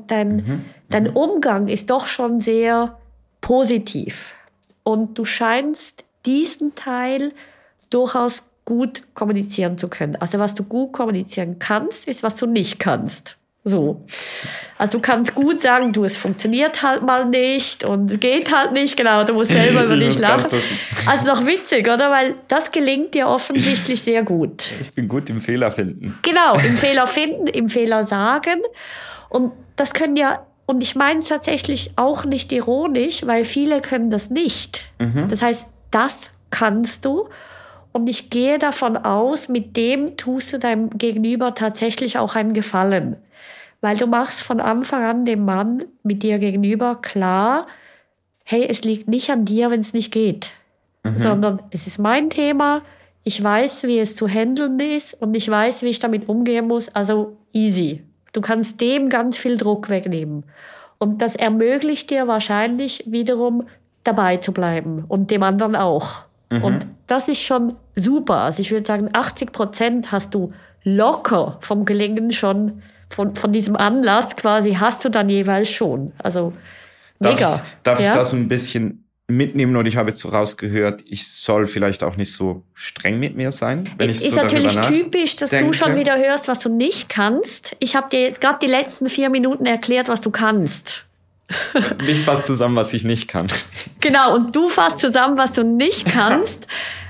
dein Umgang ist doch schon sehr positiv. Und du scheinst diesen Teil durchaus gut kommunizieren zu können. Also, was du gut kommunizieren kannst, ist, was du nicht kannst. So. Also du kannst gut sagen, es funktioniert halt mal nicht und geht halt nicht, genau, du musst selber über dich lachen. Also noch witzig, oder? Weil das gelingt dir offensichtlich sehr gut.
Ich bin gut im Fehler finden.
Genau, im Fehler finden, im Fehler sagen. Und das können ja, und ich meine es tatsächlich auch nicht ironisch, weil viele können das nicht. Das heißt, das kannst du. Und ich gehe davon aus, mit dem tust du deinem Gegenüber tatsächlich auch einen Gefallen. Weil du machst von Anfang an dem Mann mit dir gegenüber klar, hey, es liegt nicht an dir, wenn es nicht geht. Sondern es ist mein Thema, ich weiß, wie es zu handeln ist und ich weiß, wie ich damit umgehen muss, also easy. Du kannst dem ganz viel Druck wegnehmen. Und das ermöglicht dir wahrscheinlich wiederum dabei zu bleiben und dem anderen auch. Und das ist schon super. Also ich würde sagen, 80% hast du locker vom Gelingen schon, von diesem Anlass quasi hast du dann jeweils schon. Also mega.
Darf ich das ein bisschen mitnehmen? Und ich habe jetzt so rausgehört, ich soll vielleicht auch nicht so streng mit mir sein. Wenn ich
ist
so
natürlich typisch, dass du schon wieder hörst, was du nicht kannst. Ich habe dir jetzt gerade die letzten 4 Minuten erklärt, was du kannst.
Ich fasse zusammen, was ich nicht kann.
Genau, und du fasst zusammen, was du nicht kannst.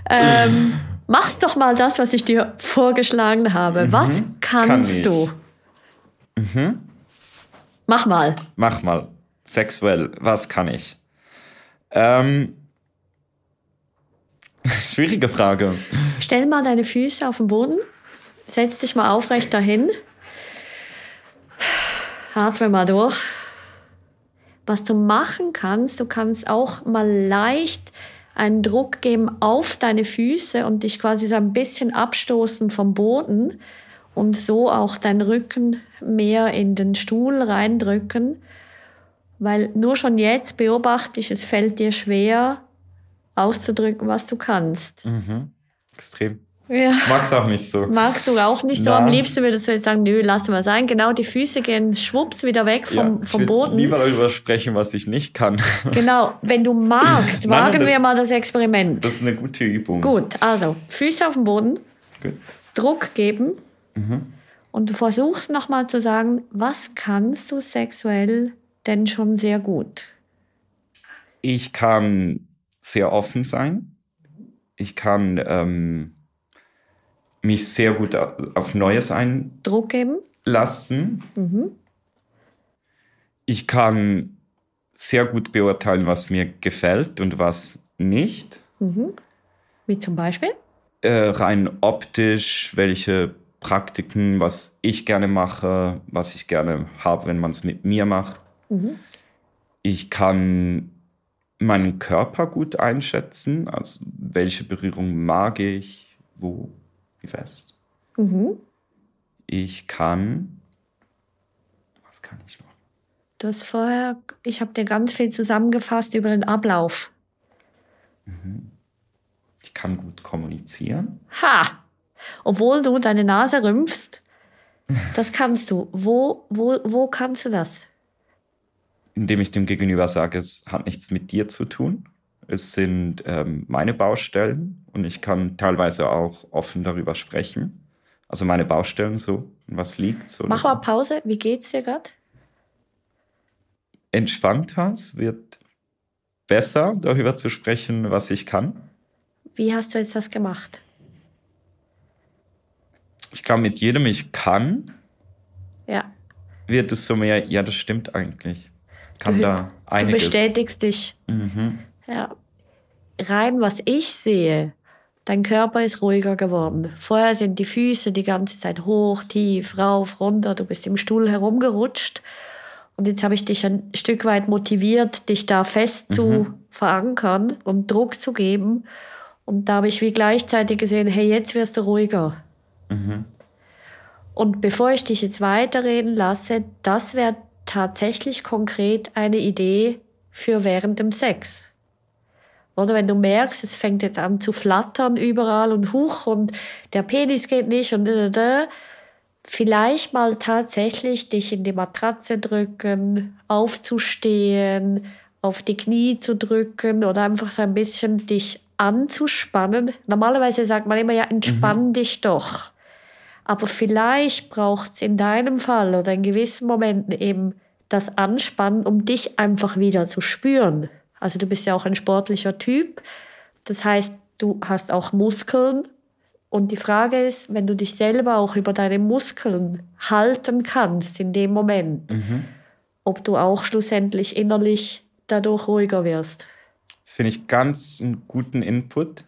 Machst doch mal das, was ich dir vorgeschlagen habe. Was kannst du? Mach mal.
Sexuell, was kann ich? Schwierige Frage.
Stell mal deine Füße auf den Boden. Setz dich mal aufrecht dahin. Atme mal durch. Was du machen kannst, du kannst auch mal leicht einen Druck geben auf deine Füße und dich quasi so ein bisschen abstoßen vom Boden und so auch deinen Rücken mehr in den Stuhl reindrücken. Weil nur schon jetzt beobachte ich, es fällt dir schwer auszudrücken, was du kannst.
Extrem.
Ja.
Magst du auch nicht so.
Magst du auch nicht so. Am liebsten würdest du jetzt sagen, nö, lass mal sein. Genau, die Füße gehen schwupps wieder weg vom Boden.
Ich will lieber darüber sprechen, was ich nicht kann.
Genau, wenn du magst, wagen wir mal das Experiment.
Das ist eine gute Übung.
Gut, also Füße auf dem Boden,
Gut.
Druck geben und du versuchst nochmal zu sagen, was kannst du sexuell denn schon sehr gut?
Ich kann sehr offen sein. Ich kann mich sehr gut auf Neues
Druck geben
einlassen. Ich kann sehr gut beurteilen, was mir gefällt und was nicht.
Wie zum Beispiel?
Rein optisch, welche Praktiken, was ich gerne mache, was ich gerne habe, wenn man es mit mir macht. Ich kann meinen Körper gut einschätzen, also welche Berührung mag ich, wo, wie fest. Ich kann, was kann ich noch?
Du hast vorher, ich habe dir ganz viel zusammengefasst über den Ablauf.
Ich kann gut kommunizieren.
Ha! Obwohl du deine Nase rümpfst, das kannst du. Wo kannst du das?
Indem ich dem Gegenüber sage, es hat nichts mit dir zu tun. Es sind meine Baustellen und ich kann teilweise auch offen darüber sprechen. Also meine Baustellen so, was liegt. So
Mach mal Pause. Wie geht's dir gerade?
Entspannter, es wird besser, darüber zu sprechen, was ich kann.
Wie hast du jetzt das gemacht?
Ich glaube, mit jedem ich kann,
Ja.
wird es so mehr, ja, das stimmt eigentlich. Kann da einiges.
Du bestätigst dich. Ja. Rein, was ich sehe, dein Körper ist ruhiger geworden. Vorher sind die Füße die ganze Zeit hoch, tief, rauf, runter. Du bist im Stuhl herumgerutscht. Und jetzt habe ich dich ein Stück weit motiviert, dich da fest zu verankern und Druck zu geben. Und da habe ich wie gleichzeitig gesehen, hey, jetzt wirst du ruhiger. Und bevor ich dich jetzt weiterreden lasse, das wäre tatsächlich konkret eine Idee für während dem Sex. Oder wenn du merkst, es fängt jetzt an zu flattern überall und huch und der Penis geht nicht und vielleicht mal tatsächlich dich in die Matratze drücken, aufzustehen, auf die Knie zu drücken oder einfach so ein bisschen dich anzuspannen. Normalerweise sagt man immer, ja, entspann dich doch. Aber vielleicht braucht es in deinem Fall oder in gewissen Momenten eben das Anspannen, um dich einfach wieder zu spüren. Also du bist ja auch ein sportlicher Typ. Das heißt, du hast auch Muskeln. Und die Frage ist, wenn du dich selber auch über deine Muskeln halten kannst in dem Moment, ob du auch schlussendlich innerlich dadurch ruhiger wirst.
Das finde ich ganz einen guten Input.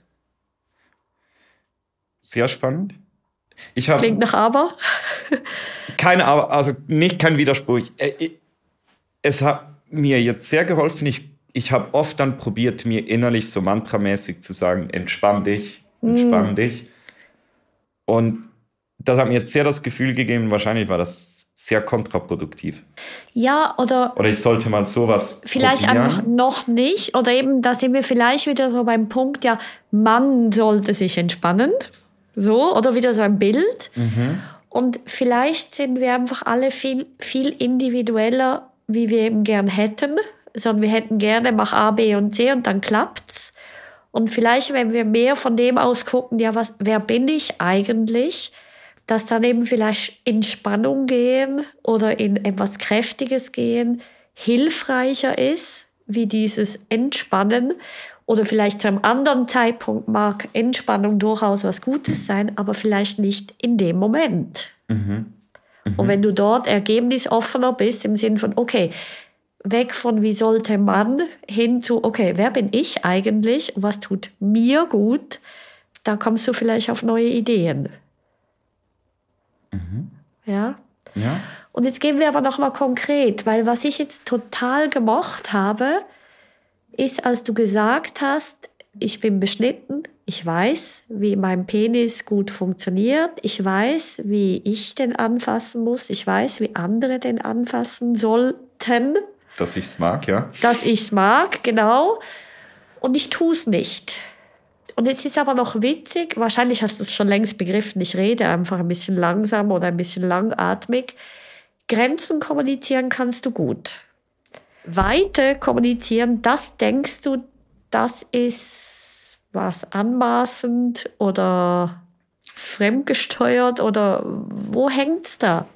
Sehr spannend.
Klingt nach Aber?
Keine Aber, also kein Widerspruch. Es hat mir jetzt sehr geholfen. Ich habe oft dann probiert, mir innerlich so mantramäßig zu sagen, entspann dich, entspann dich. Und das hat mir jetzt sehr das Gefühl gegeben, wahrscheinlich war das sehr kontraproduktiv.
Ja, oder
ich sollte mal sowas
vielleicht
probieren.
einfach noch nicht. Oder eben, da sind wir vielleicht wieder so beim Punkt, ja, man sollte sich entspannen. So, oder wieder so ein Bild. Und vielleicht sind wir einfach alle viel, viel individueller, wie wir eben gern hätten. Sondern wir hätten gerne, mach A, B und C und dann klappt's. Und vielleicht, wenn wir mehr von dem aus gucken, ja, wer bin ich eigentlich, dass dann eben vielleicht in Spannung gehen oder in etwas Kräftiges gehen hilfreicher ist, wie dieses Entspannen. Oder vielleicht zu einem anderen Zeitpunkt mag Entspannung durchaus was Gutes sein, aber vielleicht nicht in dem Moment. Und wenn du dort ergebnisoffener bist, im Sinn von, okay, weg von wie sollte man, hin zu, okay, wer bin ich eigentlich, was tut mir gut, da kommst du vielleicht auf neue Ideen. Ja?
Ja.
Und jetzt gehen wir aber nochmal konkret, weil was ich jetzt total gemocht habe, ist, als du gesagt hast, ich bin beschnitten, ich weiß, wie mein Penis gut funktioniert, ich weiß, wie ich den anfassen muss, ich weiß, wie andere den anfassen sollten.
Dass ich es mag, ja.
Dass ich es mag, genau. Und ich tue es nicht. Und jetzt ist aber noch witzig, wahrscheinlich hast du es schon längst begriffen, ich rede einfach ein bisschen langsam oder ein bisschen langatmig. Grenzen kommunizieren kannst du gut. Weite kommunizieren, das denkst du, das ist was anmaßend oder fremdgesteuert oder wo hängt's da?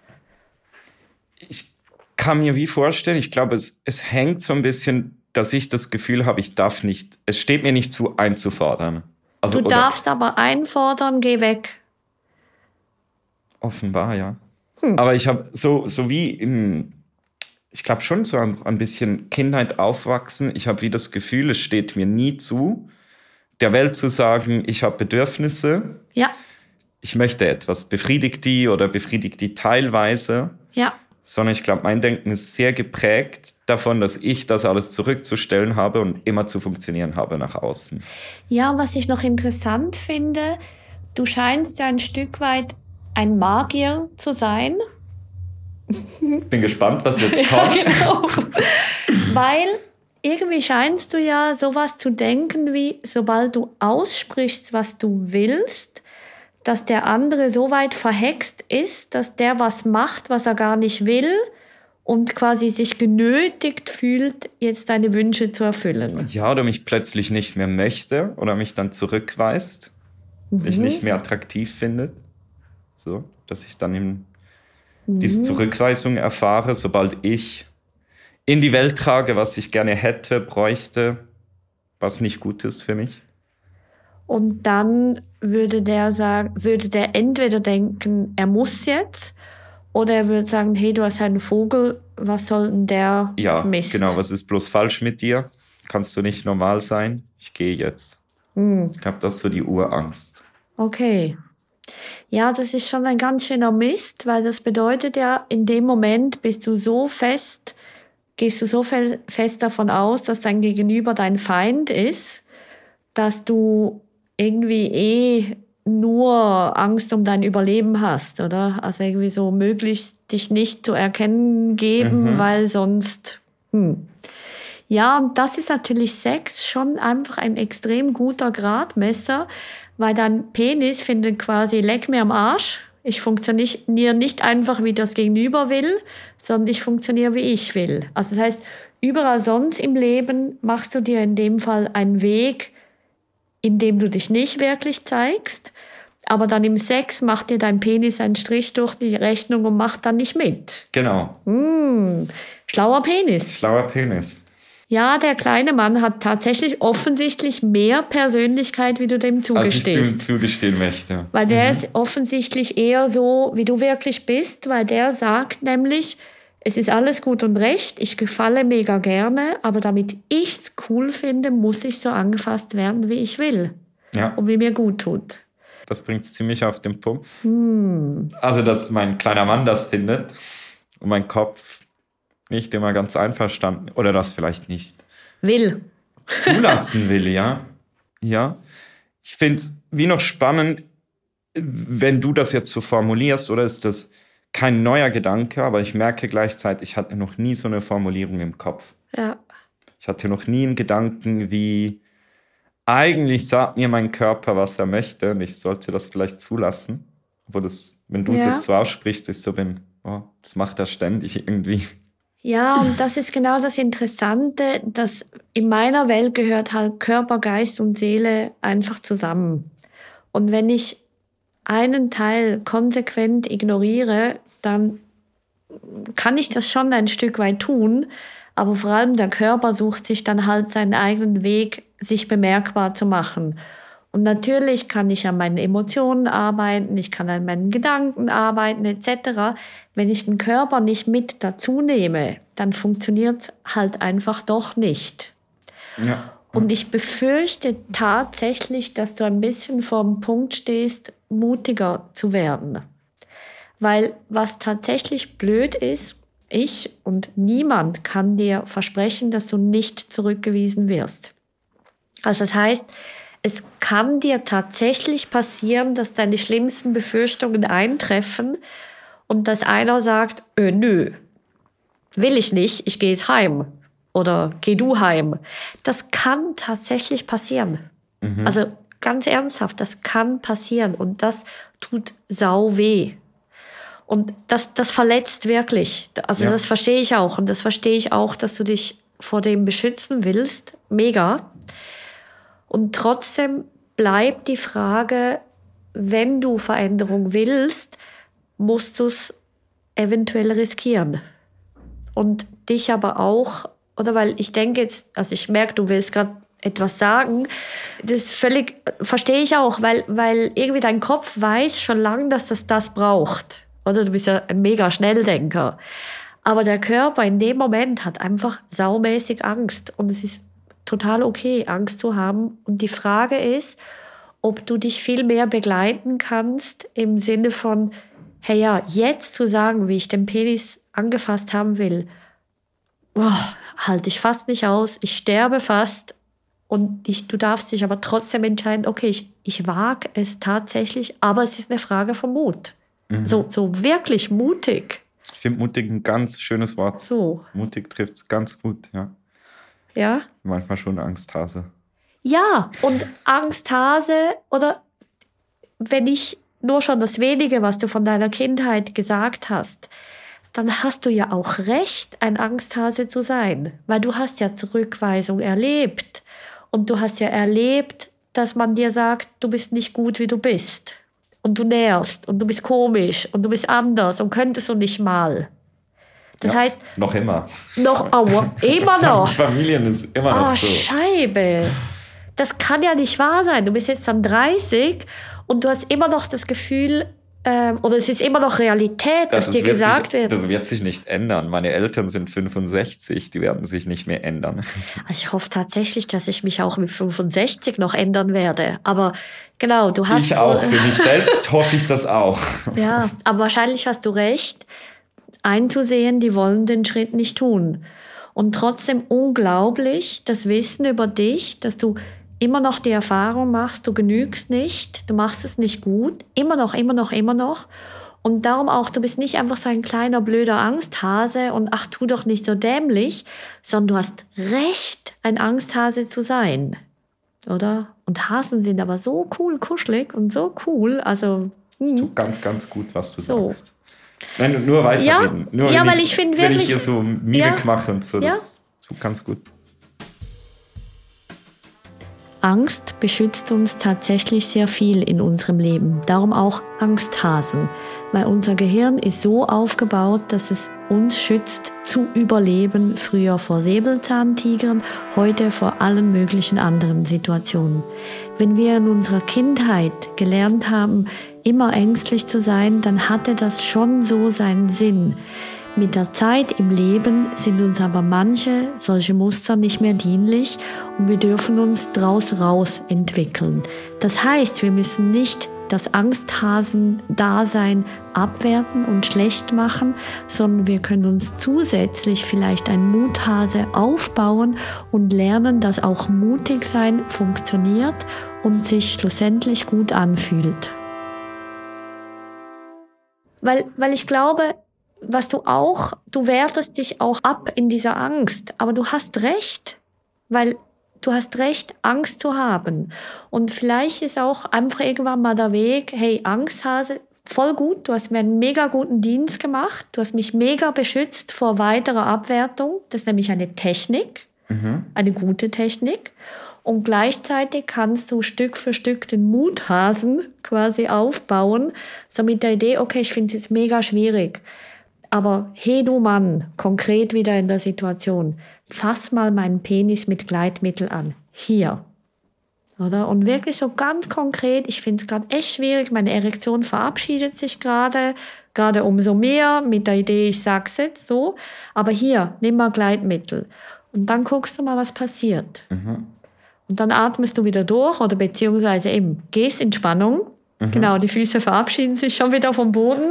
Ich kann mir wie vorstellen, ich glaube, es hängt so ein bisschen, dass ich das Gefühl habe, ich darf nicht, es steht mir nicht zu, einzufordern. Also,
du darfst aber einfordern, geh weg.
Offenbar, ja. Aber ich habe so wie ich glaube schon so ein bisschen Kindheit aufwachsen. Ich habe wie das Gefühl, es steht mir nie zu, der Welt zu sagen, ich habe Bedürfnisse.
Ja.
Ich möchte etwas, befriedigt die teilweise.
Ja.
Sondern ich glaube, mein Denken ist sehr geprägt davon, dass ich das alles zurückzustellen habe und immer zu funktionieren habe nach außen.
Ja, was ich noch interessant finde, du scheinst ja ein Stück weit ein Magier zu sein.
Bin gespannt, was jetzt kommt.
Ja, genau. Weil irgendwie scheinst du ja sowas zu denken wie, sobald du aussprichst, was du willst, dass der andere so weit verhext ist, dass der was macht, was er gar nicht will und quasi sich genötigt fühlt, jetzt deine Wünsche zu erfüllen.
Ja, oder mich plötzlich nicht mehr möchte oder mich dann zurückweist, mich nicht mehr attraktiv findet. So, dass ich dann eben diese Zurückweisung erfahre, sobald ich in die Welt trage, was ich gerne hätte, bräuchte, was nicht gut ist für mich.
Und dann würde der entweder denken, er muss jetzt, oder er würde sagen, hey, du hast einen Vogel, was soll denn der Mist?
Ja, genau, was ist bloß falsch mit dir? Kannst du nicht normal sein? Ich gehe jetzt. Ich glaube, das ist so die Urangst.
Okay. Ja, das ist schon ein ganz schöner Mist, weil das bedeutet ja, in dem Moment gehst du so fest davon aus, dass dein Gegenüber dein Feind ist, dass du irgendwie nur Angst um dein Überleben hast, oder? Also irgendwie so möglichst dich nicht zu erkennen geben, weil sonst... Ja, und das ist natürlich Sex schon einfach ein extrem guter Gradmesser, weil dein Penis findet quasi, leck mir am Arsch. Ich funktioniere nicht einfach, wie das Gegenüber will, sondern ich funktioniere, wie ich will. Also das heißt, überall sonst im Leben machst du dir in dem Fall einen Weg, in dem du dich nicht wirklich zeigst, aber dann im Sex macht dir dein Penis einen Strich durch die Rechnung und macht dann nicht mit.
Genau.
Schlauer Penis.
Schlauer Penis.
Ja, der kleine Mann hat tatsächlich offensichtlich mehr Persönlichkeit, wie du dem zugestehst.
Als ich dem zugestehen möchte.
Weil der ist offensichtlich eher so, wie du wirklich bist, weil der sagt nämlich, es ist alles gut und recht, ich gefalle mega gerne, aber damit ich es cool finde, muss ich so angefasst werden, wie ich will.
Ja.
Und wie mir gut tut.
Das bringt es ziemlich auf den Punkt. Also, dass mein kleiner Mann das findet und mein Kopf nicht immer ganz einverstanden oder das vielleicht nicht zulassen will, ja. Ja. Ich finde es wie noch spannend, wenn du das jetzt so formulierst, oder ist das kein neuer Gedanke, aber ich merke gleichzeitig, ich hatte noch nie so eine Formulierung im Kopf.
Ja.
Ich hatte noch nie einen Gedanken wie, eigentlich sagt mir mein Körper, was er möchte und ich sollte das vielleicht zulassen. Obwohl das, wenn du es jetzt so aussprichst, ich so bin, das macht er ständig irgendwie.
Ja, und das ist genau das Interessante, dass in meiner Welt gehört halt Körper, Geist und Seele einfach zusammen. Und wenn ich einen Teil konsequent ignoriere, dann kann ich das schon ein Stück weit tun, aber vor allem der Körper sucht sich dann halt seinen eigenen Weg, sich bemerkbar zu machen. Und natürlich kann ich an meinen Emotionen arbeiten, ich kann an meinen Gedanken arbeiten etc. Wenn ich den Körper nicht mit dazu nehme, dann funktioniert es halt einfach doch nicht.
Ja.
Und ich befürchte tatsächlich, dass du ein bisschen vor dem Punkt stehst, mutiger zu werden. Weil was tatsächlich blöd ist, ich und niemand kann dir versprechen, dass du nicht zurückgewiesen wirst. Also das heißt, es kann dir tatsächlich passieren, dass deine schlimmsten Befürchtungen eintreffen und dass einer sagt, nö, will ich nicht, ich gehe jetzt heim. Oder geh du heim. Das kann tatsächlich passieren. Also ganz ernsthaft, das kann passieren. Und das tut sau weh. Und das verletzt wirklich. Also das verstehe ich auch. Und das verstehe ich auch, dass du dich vor dem beschützen willst. Mega. Und trotzdem bleibt die Frage, wenn du Veränderung willst, musst du es eventuell riskieren. Und dich aber auch, oder weil ich denke jetzt, also ich merke, du willst gerade etwas sagen, das völlig, verstehe ich auch, weil irgendwie dein Kopf weiß schon lange, dass das braucht. Oder du bist ja ein mega Schnelldenker. Aber der Körper in dem Moment hat einfach saumäßig Angst. Und es ist total okay, Angst zu haben. Und die Frage ist, ob du dich viel mehr begleiten kannst im Sinne von, hey ja, jetzt zu sagen, wie ich den Penis angefasst haben will, halte ich fast nicht aus, ich sterbe fast. Und du darfst dich aber trotzdem entscheiden, okay, ich wage es tatsächlich, aber es ist eine Frage von Mut. So wirklich mutig.
Ich finde mutig ein ganz schönes Wort.
So.
Mutig trifft es ganz gut, ja.
Ja?
Manchmal schon Angsthase.
Ja, und Angsthase oder wenn ich nur schon das Wenige, was du von deiner Kindheit gesagt hast, dann hast du ja auch recht, ein Angsthase zu sein. Weil du hast ja Zurückweisung erlebt. Und du hast ja erlebt, dass man dir sagt, du bist nicht gut, wie du bist. Und du nervst und du bist komisch und du bist anders und könntest du nicht mal. Das heißt...
Noch immer.
Immer noch.
Familien ist immer noch so.
Scheibe. Das kann ja nicht wahr sein. Du bist jetzt dann 30 und du hast immer noch das Gefühl, oder es ist immer noch Realität, dass dir gesagt wird.
Das wird sich nicht ändern. Meine Eltern sind 65, die werden sich nicht mehr ändern.
Also ich hoffe tatsächlich, dass ich mich auch mit 65 noch ändern werde. Aber genau, du hast...
Ich auch, für mich selbst hoffe ich das auch.
Ja, aber wahrscheinlich hast du recht, einzusehen, die wollen den Schritt nicht tun. Und trotzdem unglaublich, das Wissen über dich, dass du immer noch die Erfahrung machst, du genügst nicht, du machst es nicht gut, immer noch. Und darum auch, du bist nicht einfach so ein kleiner, blöder Angsthase und ach, tu doch nicht so dämlich, sondern du hast Recht, ein Angsthase zu sein, oder? Und Hasen sind aber so cool, kuschelig und so cool, also...
Das tut ganz, ganz gut, was du sagst. Nein, nur weiterreden.
Weil ich finde wirklich...
Wenn ich hier so Mimik mache und so, das tut ganz gut.
Angst beschützt uns tatsächlich sehr viel in unserem Leben. Darum auch Angsthasen. Weil unser Gehirn ist so aufgebaut, dass es uns schützt zu überleben. Früher vor Säbelzahntigern, heute vor allen möglichen anderen Situationen. Wenn wir in unserer Kindheit gelernt haben, immer ängstlich zu sein, dann hatte das schon so seinen Sinn. Mit der Zeit im Leben sind uns aber manche solche Muster nicht mehr dienlich und wir dürfen uns draus raus entwickeln. Das heißt, wir müssen nicht das Angsthasen-Dasein abwerten und schlecht machen, sondern wir können uns zusätzlich vielleicht ein Muthase aufbauen und lernen, dass auch mutig sein funktioniert und sich schlussendlich gut anfühlt. Weil ich glaube, du wertest dich auch ab in dieser Angst, aber du hast recht, weil du hast recht, Angst zu haben. Und vielleicht ist auch einfach irgendwann mal der Weg, hey, Angsthase, voll gut, du hast mir einen mega guten Dienst gemacht, du hast mich mega beschützt vor weiterer Abwertung, das ist nämlich eine Technik, eine gute Technik. Und gleichzeitig kannst du Stück für Stück den Muthasen quasi aufbauen, so mit der Idee, okay, ich finde es jetzt mega schwierig. Aber hey du Mann, konkret wieder in der Situation, fass mal meinen Penis mit Gleitmittel an. Hier. Oder? Und wirklich so ganz konkret, ich finde es gerade echt schwierig, meine Erektion verabschiedet sich gerade umso mehr mit der Idee, ich sag's jetzt so. Aber hier, nimm mal Gleitmittel. Und dann guckst du mal, was passiert. Und dann atmest du wieder durch oder beziehungsweise eben gehst in Spannung. Genau, die Füße verabschieden sich schon wieder vom Boden.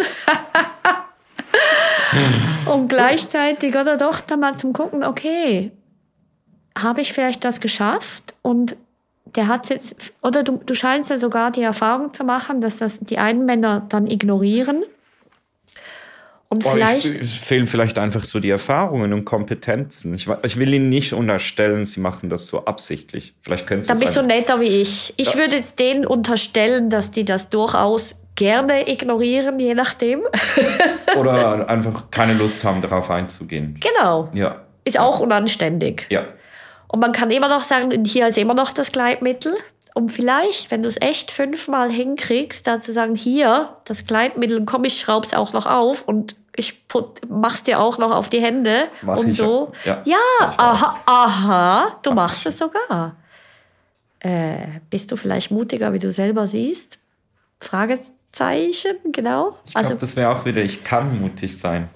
Und gleichzeitig, oder doch, dann mal zum Gucken, okay, habe ich vielleicht das geschafft? Und der hat jetzt, oder du scheinst ja sogar die Erfahrung zu machen, dass das die einen Männer dann ignorieren. Und
es fehlen vielleicht einfach so die Erfahrungen und Kompetenzen. Ich will Ihnen nicht unterstellen, Sie machen das so absichtlich. Vielleicht können Sie
dann bist du netter wie ich. Ich würde jetzt denen unterstellen, dass die das durchaus gerne ignorieren, je nachdem.
Oder einfach keine Lust haben, darauf einzugehen.
Genau.
Ja.
Ist auch unanständig.
Ja.
Und man kann immer noch sagen, hier ist immer noch das Gleitmittel. Und vielleicht, wenn du es echt 5-mal hinkriegst, da zu sagen, hier, das Gleitmittel, komm, ich schraub's auch noch auf und ich mach's dir auch noch auf die Hände.
Mach
und
ich
so.
Ja,
aha, du machst es sogar. Bist du vielleicht mutiger, wie du selber siehst? Fragezeichen, genau.
Ich glaube, das wäre auch wieder, ich kann mutig sein.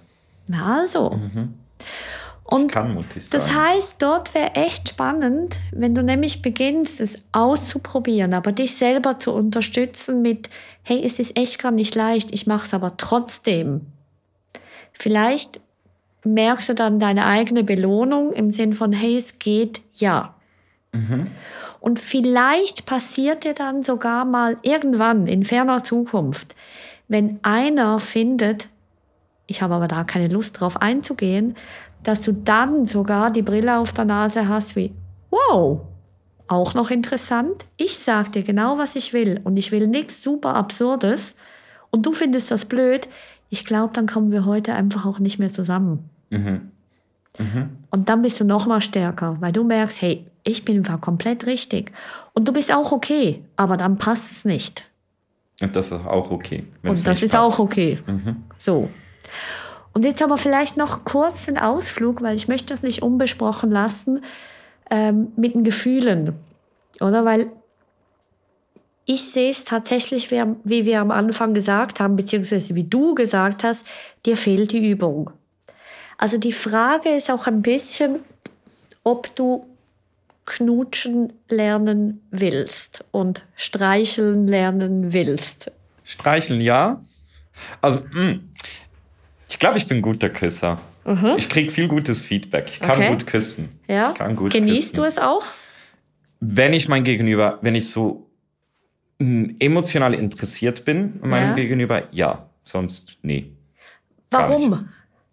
Na also. Und
kann mutig sein.
das heißt, dort wäre echt spannend, wenn du nämlich beginnst, es auszuprobieren, aber dich selber zu unterstützen mit, hey, es ist echt gar nicht leicht, ich mache es aber trotzdem. Vielleicht merkst du dann deine eigene Belohnung im Sinn von, hey, es geht ja. Und vielleicht passiert dir dann sogar mal irgendwann in ferner Zukunft, wenn einer findet, ich habe aber da keine Lust drauf einzugehen, dass du dann sogar die Brille auf der Nase hast wie, wow, auch noch interessant, ich sag dir genau, was ich will und ich will nichts super Absurdes und du findest das blöd, ich glaube, dann kommen wir heute einfach auch nicht mehr zusammen. Und dann bist du noch mal stärker, weil du merkst, hey, ich bin einfach komplett richtig und du bist auch okay, aber dann passt es nicht.
Und das ist auch okay.
Und das ist auch okay. So. Und jetzt aber vielleicht noch kurz den Ausflug, weil ich möchte das nicht unbesprochen lassen, mit den Gefühlen. Oder? Weil ich sehe es tatsächlich, wie wir am Anfang gesagt haben, beziehungsweise wie du gesagt hast, dir fehlt die Übung. Also die Frage ist auch ein bisschen, ob du knutschen lernen willst und streicheln lernen willst.
Streicheln, ja. Also, ich glaube, ich bin ein guter Küsser. Ich kriege viel gutes Feedback. Ich kann gut küssen.
Ja.
Ich kann gut
Genießt
küssen.
du es auch?
Wenn ich so emotional interessiert bin an meinem Gegenüber, ja. Sonst, nee.
Warum?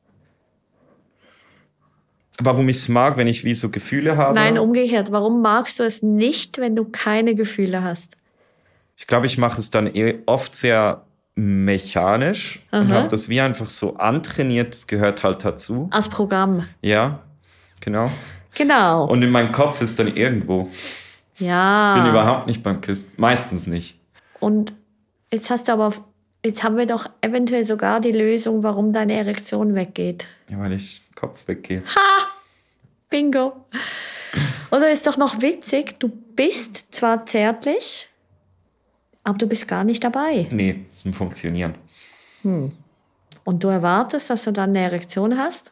Warum ich es mag, wenn ich wie so Gefühle habe?
Nein, umgekehrt. Warum magst du es nicht, wenn du keine Gefühle hast?
Ich glaube, ich mache es dann oft sehr mechanisch und habe das wie einfach so antrainiert. Das gehört halt dazu.
Als Programm.
Ja, genau.
Genau.
Und in meinem Kopf ist dann irgendwo.
Ja.
Bin überhaupt nicht beim Küssen. Meistens nicht.
Und jetzt haben wir doch eventuell sogar die Lösung, warum deine Erektion weggeht.
Ja, weil ich Kopf weggehe.
Ha! Bingo. Oder ist doch noch witzig, du bist zwar zärtlich, aber du bist gar nicht dabei.
Nee, das ist ein Funktionieren.
Und du erwartest, dass du dann eine Erektion hast?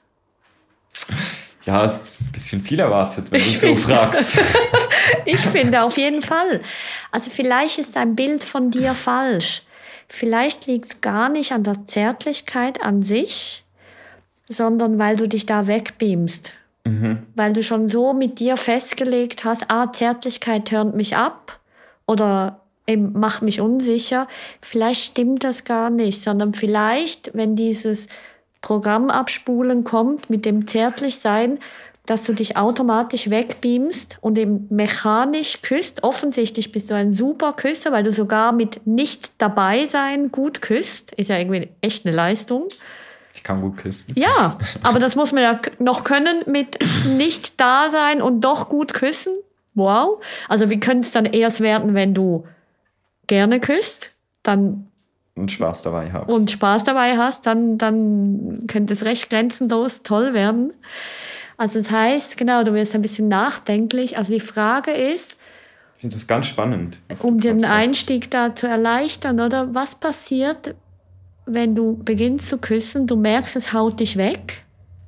Ja, es ist ein bisschen viel erwartet, wenn du so fragst.
Ich finde auf jeden Fall. Also vielleicht ist ein Bild von dir falsch. Vielleicht liegt es gar nicht an der Zärtlichkeit an sich, sondern weil du dich da wegbeamst. Weil du schon so mit dir festgelegt hast, Zärtlichkeit turnt mich ab oder eben macht mich unsicher. Vielleicht stimmt das gar nicht, sondern vielleicht, wenn dieses Programmabspulen kommt mit dem Zärtlichsein, dass du dich automatisch wegbeamst und eben mechanisch küsst. Offensichtlich bist du ein super Küsser, weil du sogar mit nicht dabei sein gut küsst. Ist ja irgendwie echt eine Leistung.
Ich kann gut küssen.
Ja, aber das muss man ja noch können mit nicht da sein und doch gut küssen. Wow. Also wie könnte es dann erst werden, wenn du gerne küsst, dann
und Spaß dabei
hast, dann könnte es recht grenzenlos toll werden. Also das heißt, genau, du wirst ein bisschen nachdenklich. Also die Frage ist,
ich finde das ganz spannend.
um den Einstieg da zu erleichtern, oder? Was passiert, wenn du beginnst zu küssen, du merkst, es haut dich weg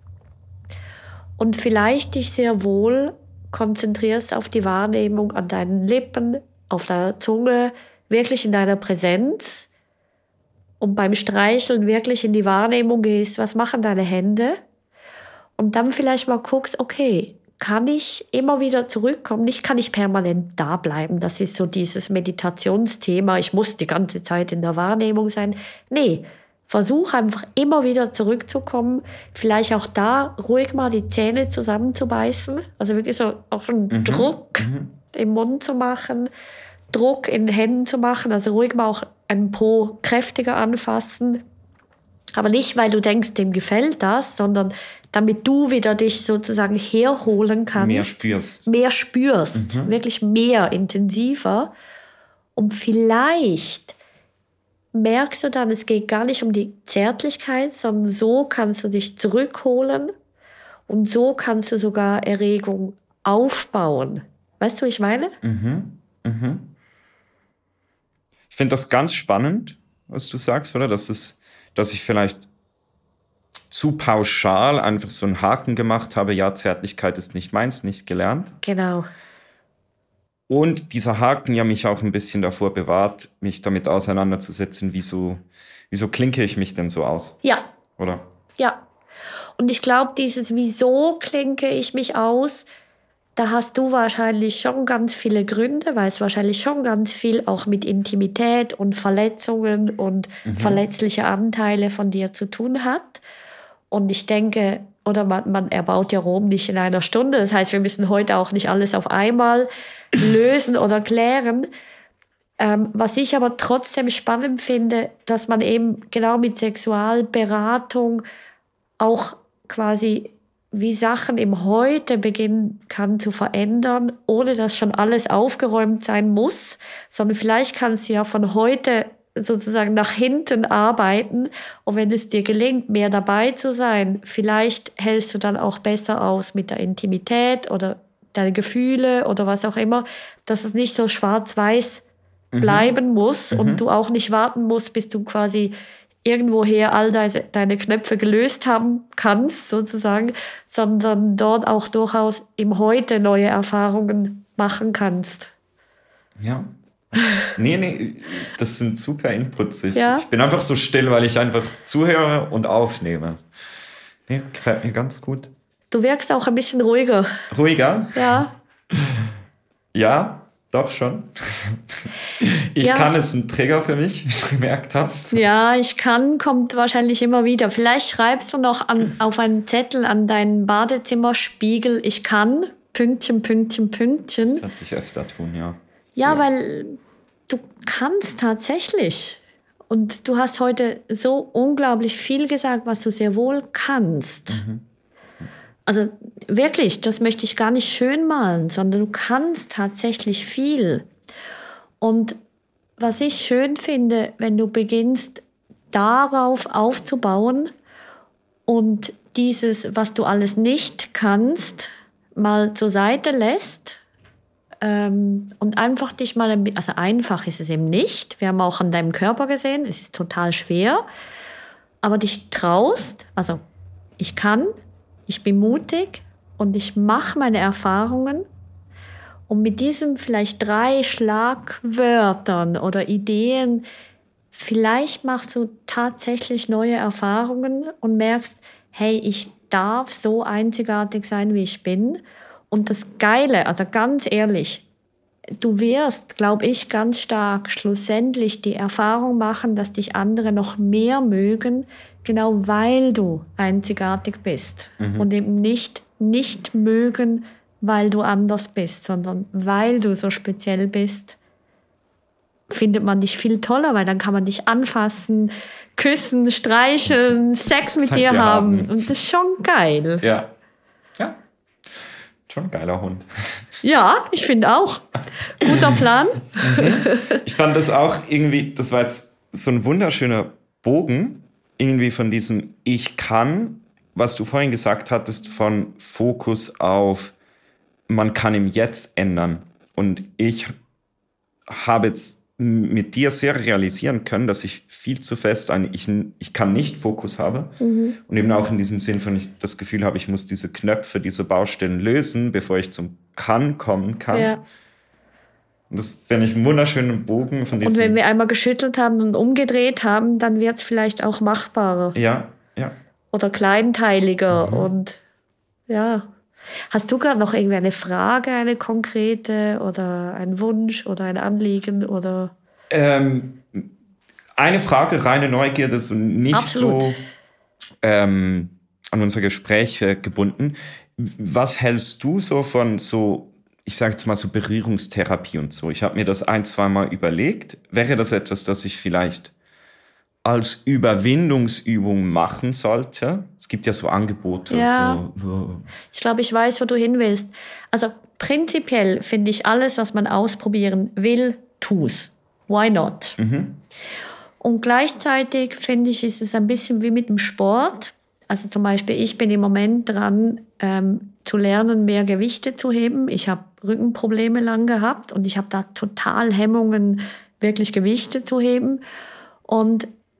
und vielleicht dich sehr wohl konzentrierst auf die Wahrnehmung an deinen Lippen, auf deiner Zunge, wirklich in deiner Präsenz und beim Streicheln wirklich in die Wahrnehmung gehst, was machen deine Hände und dann vielleicht mal guckst, okay, kann ich immer wieder zurückkommen? Nicht kann ich permanent da bleiben, das ist so dieses Meditationsthema, ich muss die ganze Zeit in der Wahrnehmung sein. Nee, versuch einfach immer wieder zurückzukommen, vielleicht auch da ruhig mal die Zähne zusammenzubeißen, also wirklich so auch einen Druck im Mund zu machen, Druck in den Händen zu machen, also ruhig mal auch einen Po kräftiger anfassen. Aber nicht, weil du denkst, dem gefällt das, sondern damit du wieder dich sozusagen herholen kannst. Mehr spürst. Wirklich mehr, intensiver. Und vielleicht merkst du dann, es geht gar nicht um die Zärtlichkeit, sondern so kannst du dich zurückholen und so kannst du sogar Erregung aufbauen. Weißt du, was ich meine?
Ich finde das ganz spannend, was du sagst, oder? Dass ich vielleicht zu pauschal einfach so einen Haken gemacht habe, ja, Zärtlichkeit ist nicht meins, nicht gelernt.
Genau.
Und dieser Haken ja mich auch ein bisschen davor bewahrt, mich damit auseinanderzusetzen, wieso klinke ich mich denn so aus?
Ja.
Oder?
Ja. Und ich glaube, dieses wieso klinke ich mich aus, da hast du wahrscheinlich schon ganz viele Gründe, weil es wahrscheinlich schon ganz viel auch mit Intimität und Verletzungen und verletzliche Anteile von dir zu tun hat. Und ich denke, oder man erbaut ja Rom nicht in einer Stunde. Das heißt, wir müssen heute auch nicht alles auf einmal lösen oder klären. Was ich aber trotzdem spannend finde, dass man eben genau mit Sexualberatung auch quasi wie Sachen im Heute beginnen kann zu verändern, ohne dass schon alles aufgeräumt sein muss, sondern vielleicht kannst du ja von heute sozusagen nach hinten arbeiten und wenn es dir gelingt, mehr dabei zu sein, vielleicht hältst du dann auch besser aus mit der Intimität oder deine Gefühle oder was auch immer, dass es nicht so schwarz-weiß bleiben muss und du auch nicht warten musst, bis du quasi irgendwoher all deine Knöpfe gelöst haben kannst, sozusagen, sondern dort auch durchaus im Heute neue Erfahrungen machen kannst.
Ja. Nee, das sind super Inputs. Ich bin einfach so still, weil ich einfach zuhöre und aufnehme. Nee, gefällt mir ganz gut.
Du wirkst auch ein bisschen ruhiger.
Ruhiger?
Ja.
Ja, doch schon. Ich kann, es ein Trigger für mich, wie du gemerkt hast.
Ja, kommt wahrscheinlich immer wieder. Vielleicht schreibst du noch auf einen Zettel an deinen Badezimmerspiegel, ich kann, Pünktchen, Pünktchen, Pünktchen.
Das sollte ich öfter tun, ja.
Ja, weil du kannst tatsächlich. Und du hast heute so unglaublich viel gesagt, was du sehr wohl kannst. Also wirklich, das möchte ich gar nicht schön malen, sondern du kannst tatsächlich viel. Und was ich schön finde, wenn du beginnst, darauf aufzubauen und dieses, was du alles nicht kannst, mal zur Seite lässt und einfach dich mal, also einfach ist es eben nicht, wir haben auch an deinem Körper gesehen, es ist total schwer, aber dich traust, also ich kann, ich bin mutig und ich mache meine Erfahrungen. Und mit diesen vielleicht 3 Schlagwörtern oder Ideen, vielleicht machst du tatsächlich neue Erfahrungen und merkst, hey, ich darf so einzigartig sein, wie ich bin. Und das Geile, also ganz ehrlich, du wirst, glaube ich, ganz stark schlussendlich die Erfahrung machen, dass dich andere noch mehr mögen, genau weil du einzigartig bist. Und eben nicht mögen, weil du anders bist, sondern weil du so speziell bist, findet man dich viel toller, weil dann kann man dich anfassen, küssen, streicheln, Sex mit dir haben. Und das ist schon geil.
Ja. Schon ein geiler Hund.
Ja, ich finde auch. Guter Plan.
Ich fand das auch irgendwie, das war jetzt so ein wunderschöner Bogen, irgendwie von diesem Ich kann, was du vorhin gesagt hattest, von Fokus auf man kann im Jetzt ändern. Und ich habe jetzt mit dir sehr realisieren können, dass ich viel zu fest ich kann nicht Fokus habe. Und eben auch in diesem Sinn von ich das Gefühl habe, ich muss diese Knöpfe, diese Baustellen lösen, bevor ich zum Kann kommen kann.
Ja.
Und das finde ich einen wunderschönen Bogen von diesem.
Und wenn wir einmal geschüttelt haben und umgedreht haben, dann wird es vielleicht auch machbarer.
Ja.
Oder kleinteiliger und ja. Hast du gerade noch irgendwie eine Frage, eine konkrete oder einen Wunsch oder ein Anliegen oder?
Eine Frage, reine Neugierde, so nicht
Absolut.
so an unser Gespräch gebunden. Was hältst du so von so, ich sage jetzt mal so Berührungstherapie und so? Ich habe mir das 1-2 Mal überlegt. Wäre das etwas, das ich vielleicht als Überwindungsübung machen sollte? Es gibt ja so Angebote.
Ja.
So.
Ich glaube, ich weiß, wo du hin willst. Also prinzipiell finde ich alles, was man ausprobieren will, tu's. Why not? Und gleichzeitig finde ich, ist es ein bisschen wie mit dem Sport. Also zum Beispiel, ich bin im Moment dran, zu lernen, mehr Gewichte zu heben. Ich habe Rückenprobleme lang gehabt und ich habe da total Hemmungen, wirklich Gewichte zu heben. Und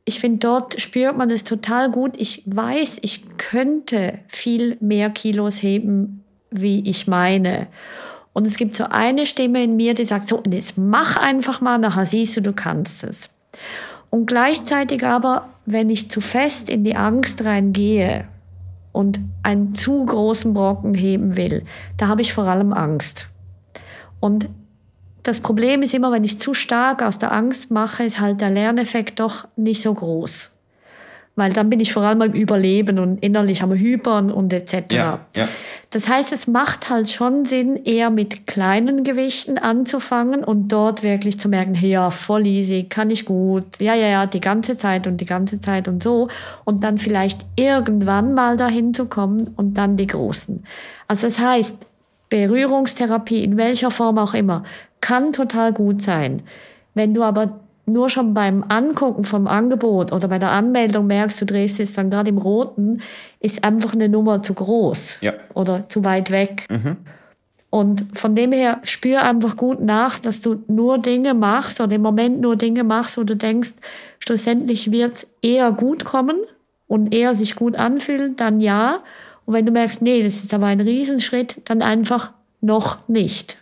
ich finde, dort spürt man es total gut. Ich weiß, ich könnte viel mehr Kilos heben, wie ich meine. Und es gibt so eine Stimme in mir, die sagt so, jetzt mach einfach mal, nachher siehst du kannst es. Und gleichzeitig aber, wenn ich zu fest in die Angst reingehe und einen zu großen Brocken heben will, da habe ich vor allem Angst. Und das Problem ist immer, wenn ich zu stark aus der Angst mache, ist halt der Lerneffekt doch nicht so groß. Weil dann bin ich vor allem am Überleben und innerlich am Hypern und etc.
Ja.
Das heißt, es macht halt schon Sinn, eher mit kleinen Gewichten anzufangen und dort wirklich zu merken, hey, ja, voll easy, kann ich gut, ja, die ganze Zeit und so. Und dann vielleicht irgendwann mal dahin zu kommen und dann die Großen. Also das heißt, Berührungstherapie, in welcher Form auch immer, kann total gut sein. Wenn du aber nur schon beim Angucken vom Angebot oder bei der Anmeldung merkst, du drehst es dann gerade im Roten, ist einfach eine Nummer zu groß oder zu weit weg. Und von dem her spür einfach gut nach, dass du nur Dinge machst oder im Moment nur Dinge machst, wo du denkst, schlussendlich wird es eher gut kommen und eher sich gut anfühlen, dann ja. Und wenn du merkst, nee, das ist aber ein Riesenschritt, dann einfach noch nicht.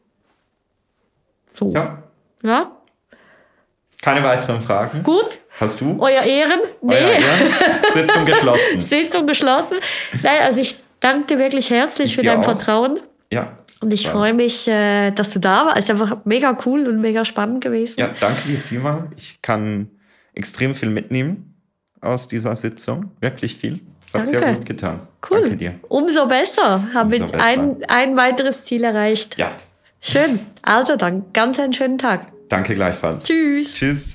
So.
Ja? Keine weiteren Fragen?
Gut.
Hast du?
Euer Ehren? Nee.
Euer Ehren? Sitzung geschlossen.
Sitzung geschlossen. Nein, also ich danke dir wirklich herzlich für dein Vertrauen.
Ja.
Und ich freue mich, dass du da warst. Es ist einfach mega cool und mega spannend gewesen.
Ja, danke dir vielmals. Ich kann extrem viel mitnehmen aus dieser Sitzung. Wirklich viel. Das hat sehr gut getan.
Cool.
Danke dir.
Umso besser. Haben wir ein weiteres Ziel erreicht.
Ja.
Schön. Also dann, ganz einen schönen Tag.
Danke gleichfalls.
Tschüss.
Tschüss.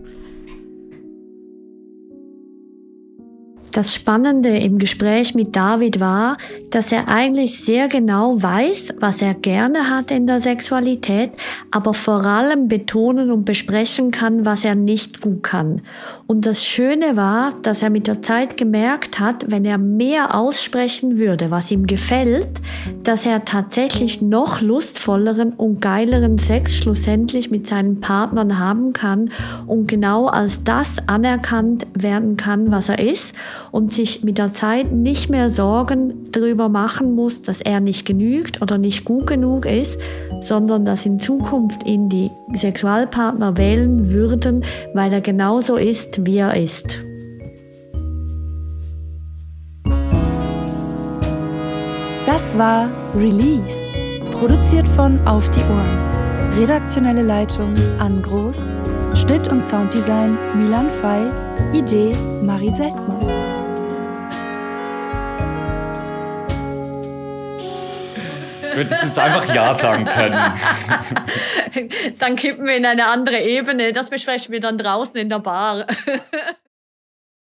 Das Spannende im Gespräch mit David war, dass er eigentlich sehr genau weiß, was er gerne hat in der Sexualität, aber vor allem betonen und besprechen kann, was er nicht gut kann. Und das Schöne war, dass er mit der Zeit gemerkt hat, wenn er mehr aussprechen würde, was ihm gefällt, dass er tatsächlich noch lustvolleren und geileren Sex schlussendlich mit seinen Partnern haben kann und genau als das anerkannt werden kann, was er ist und sich mit der Zeit nicht mehr Sorgen darüber machen muss, dass er nicht genügt oder nicht gut genug ist, sondern dass in Zukunft ihn die Sexualpartner wählen würden, weil er genauso ist, wie er ist.
Das war Release, produziert von Auf die Ohren. Redaktionelle Leitung Ann Groß, Schnitt und Sounddesign Milan Fey, Idee Marie Seltmann.
Du hättest jetzt einfach Ja sagen können.
Dann kippen wir in eine andere Ebene. Das besprechen wir dann draußen in der Bar.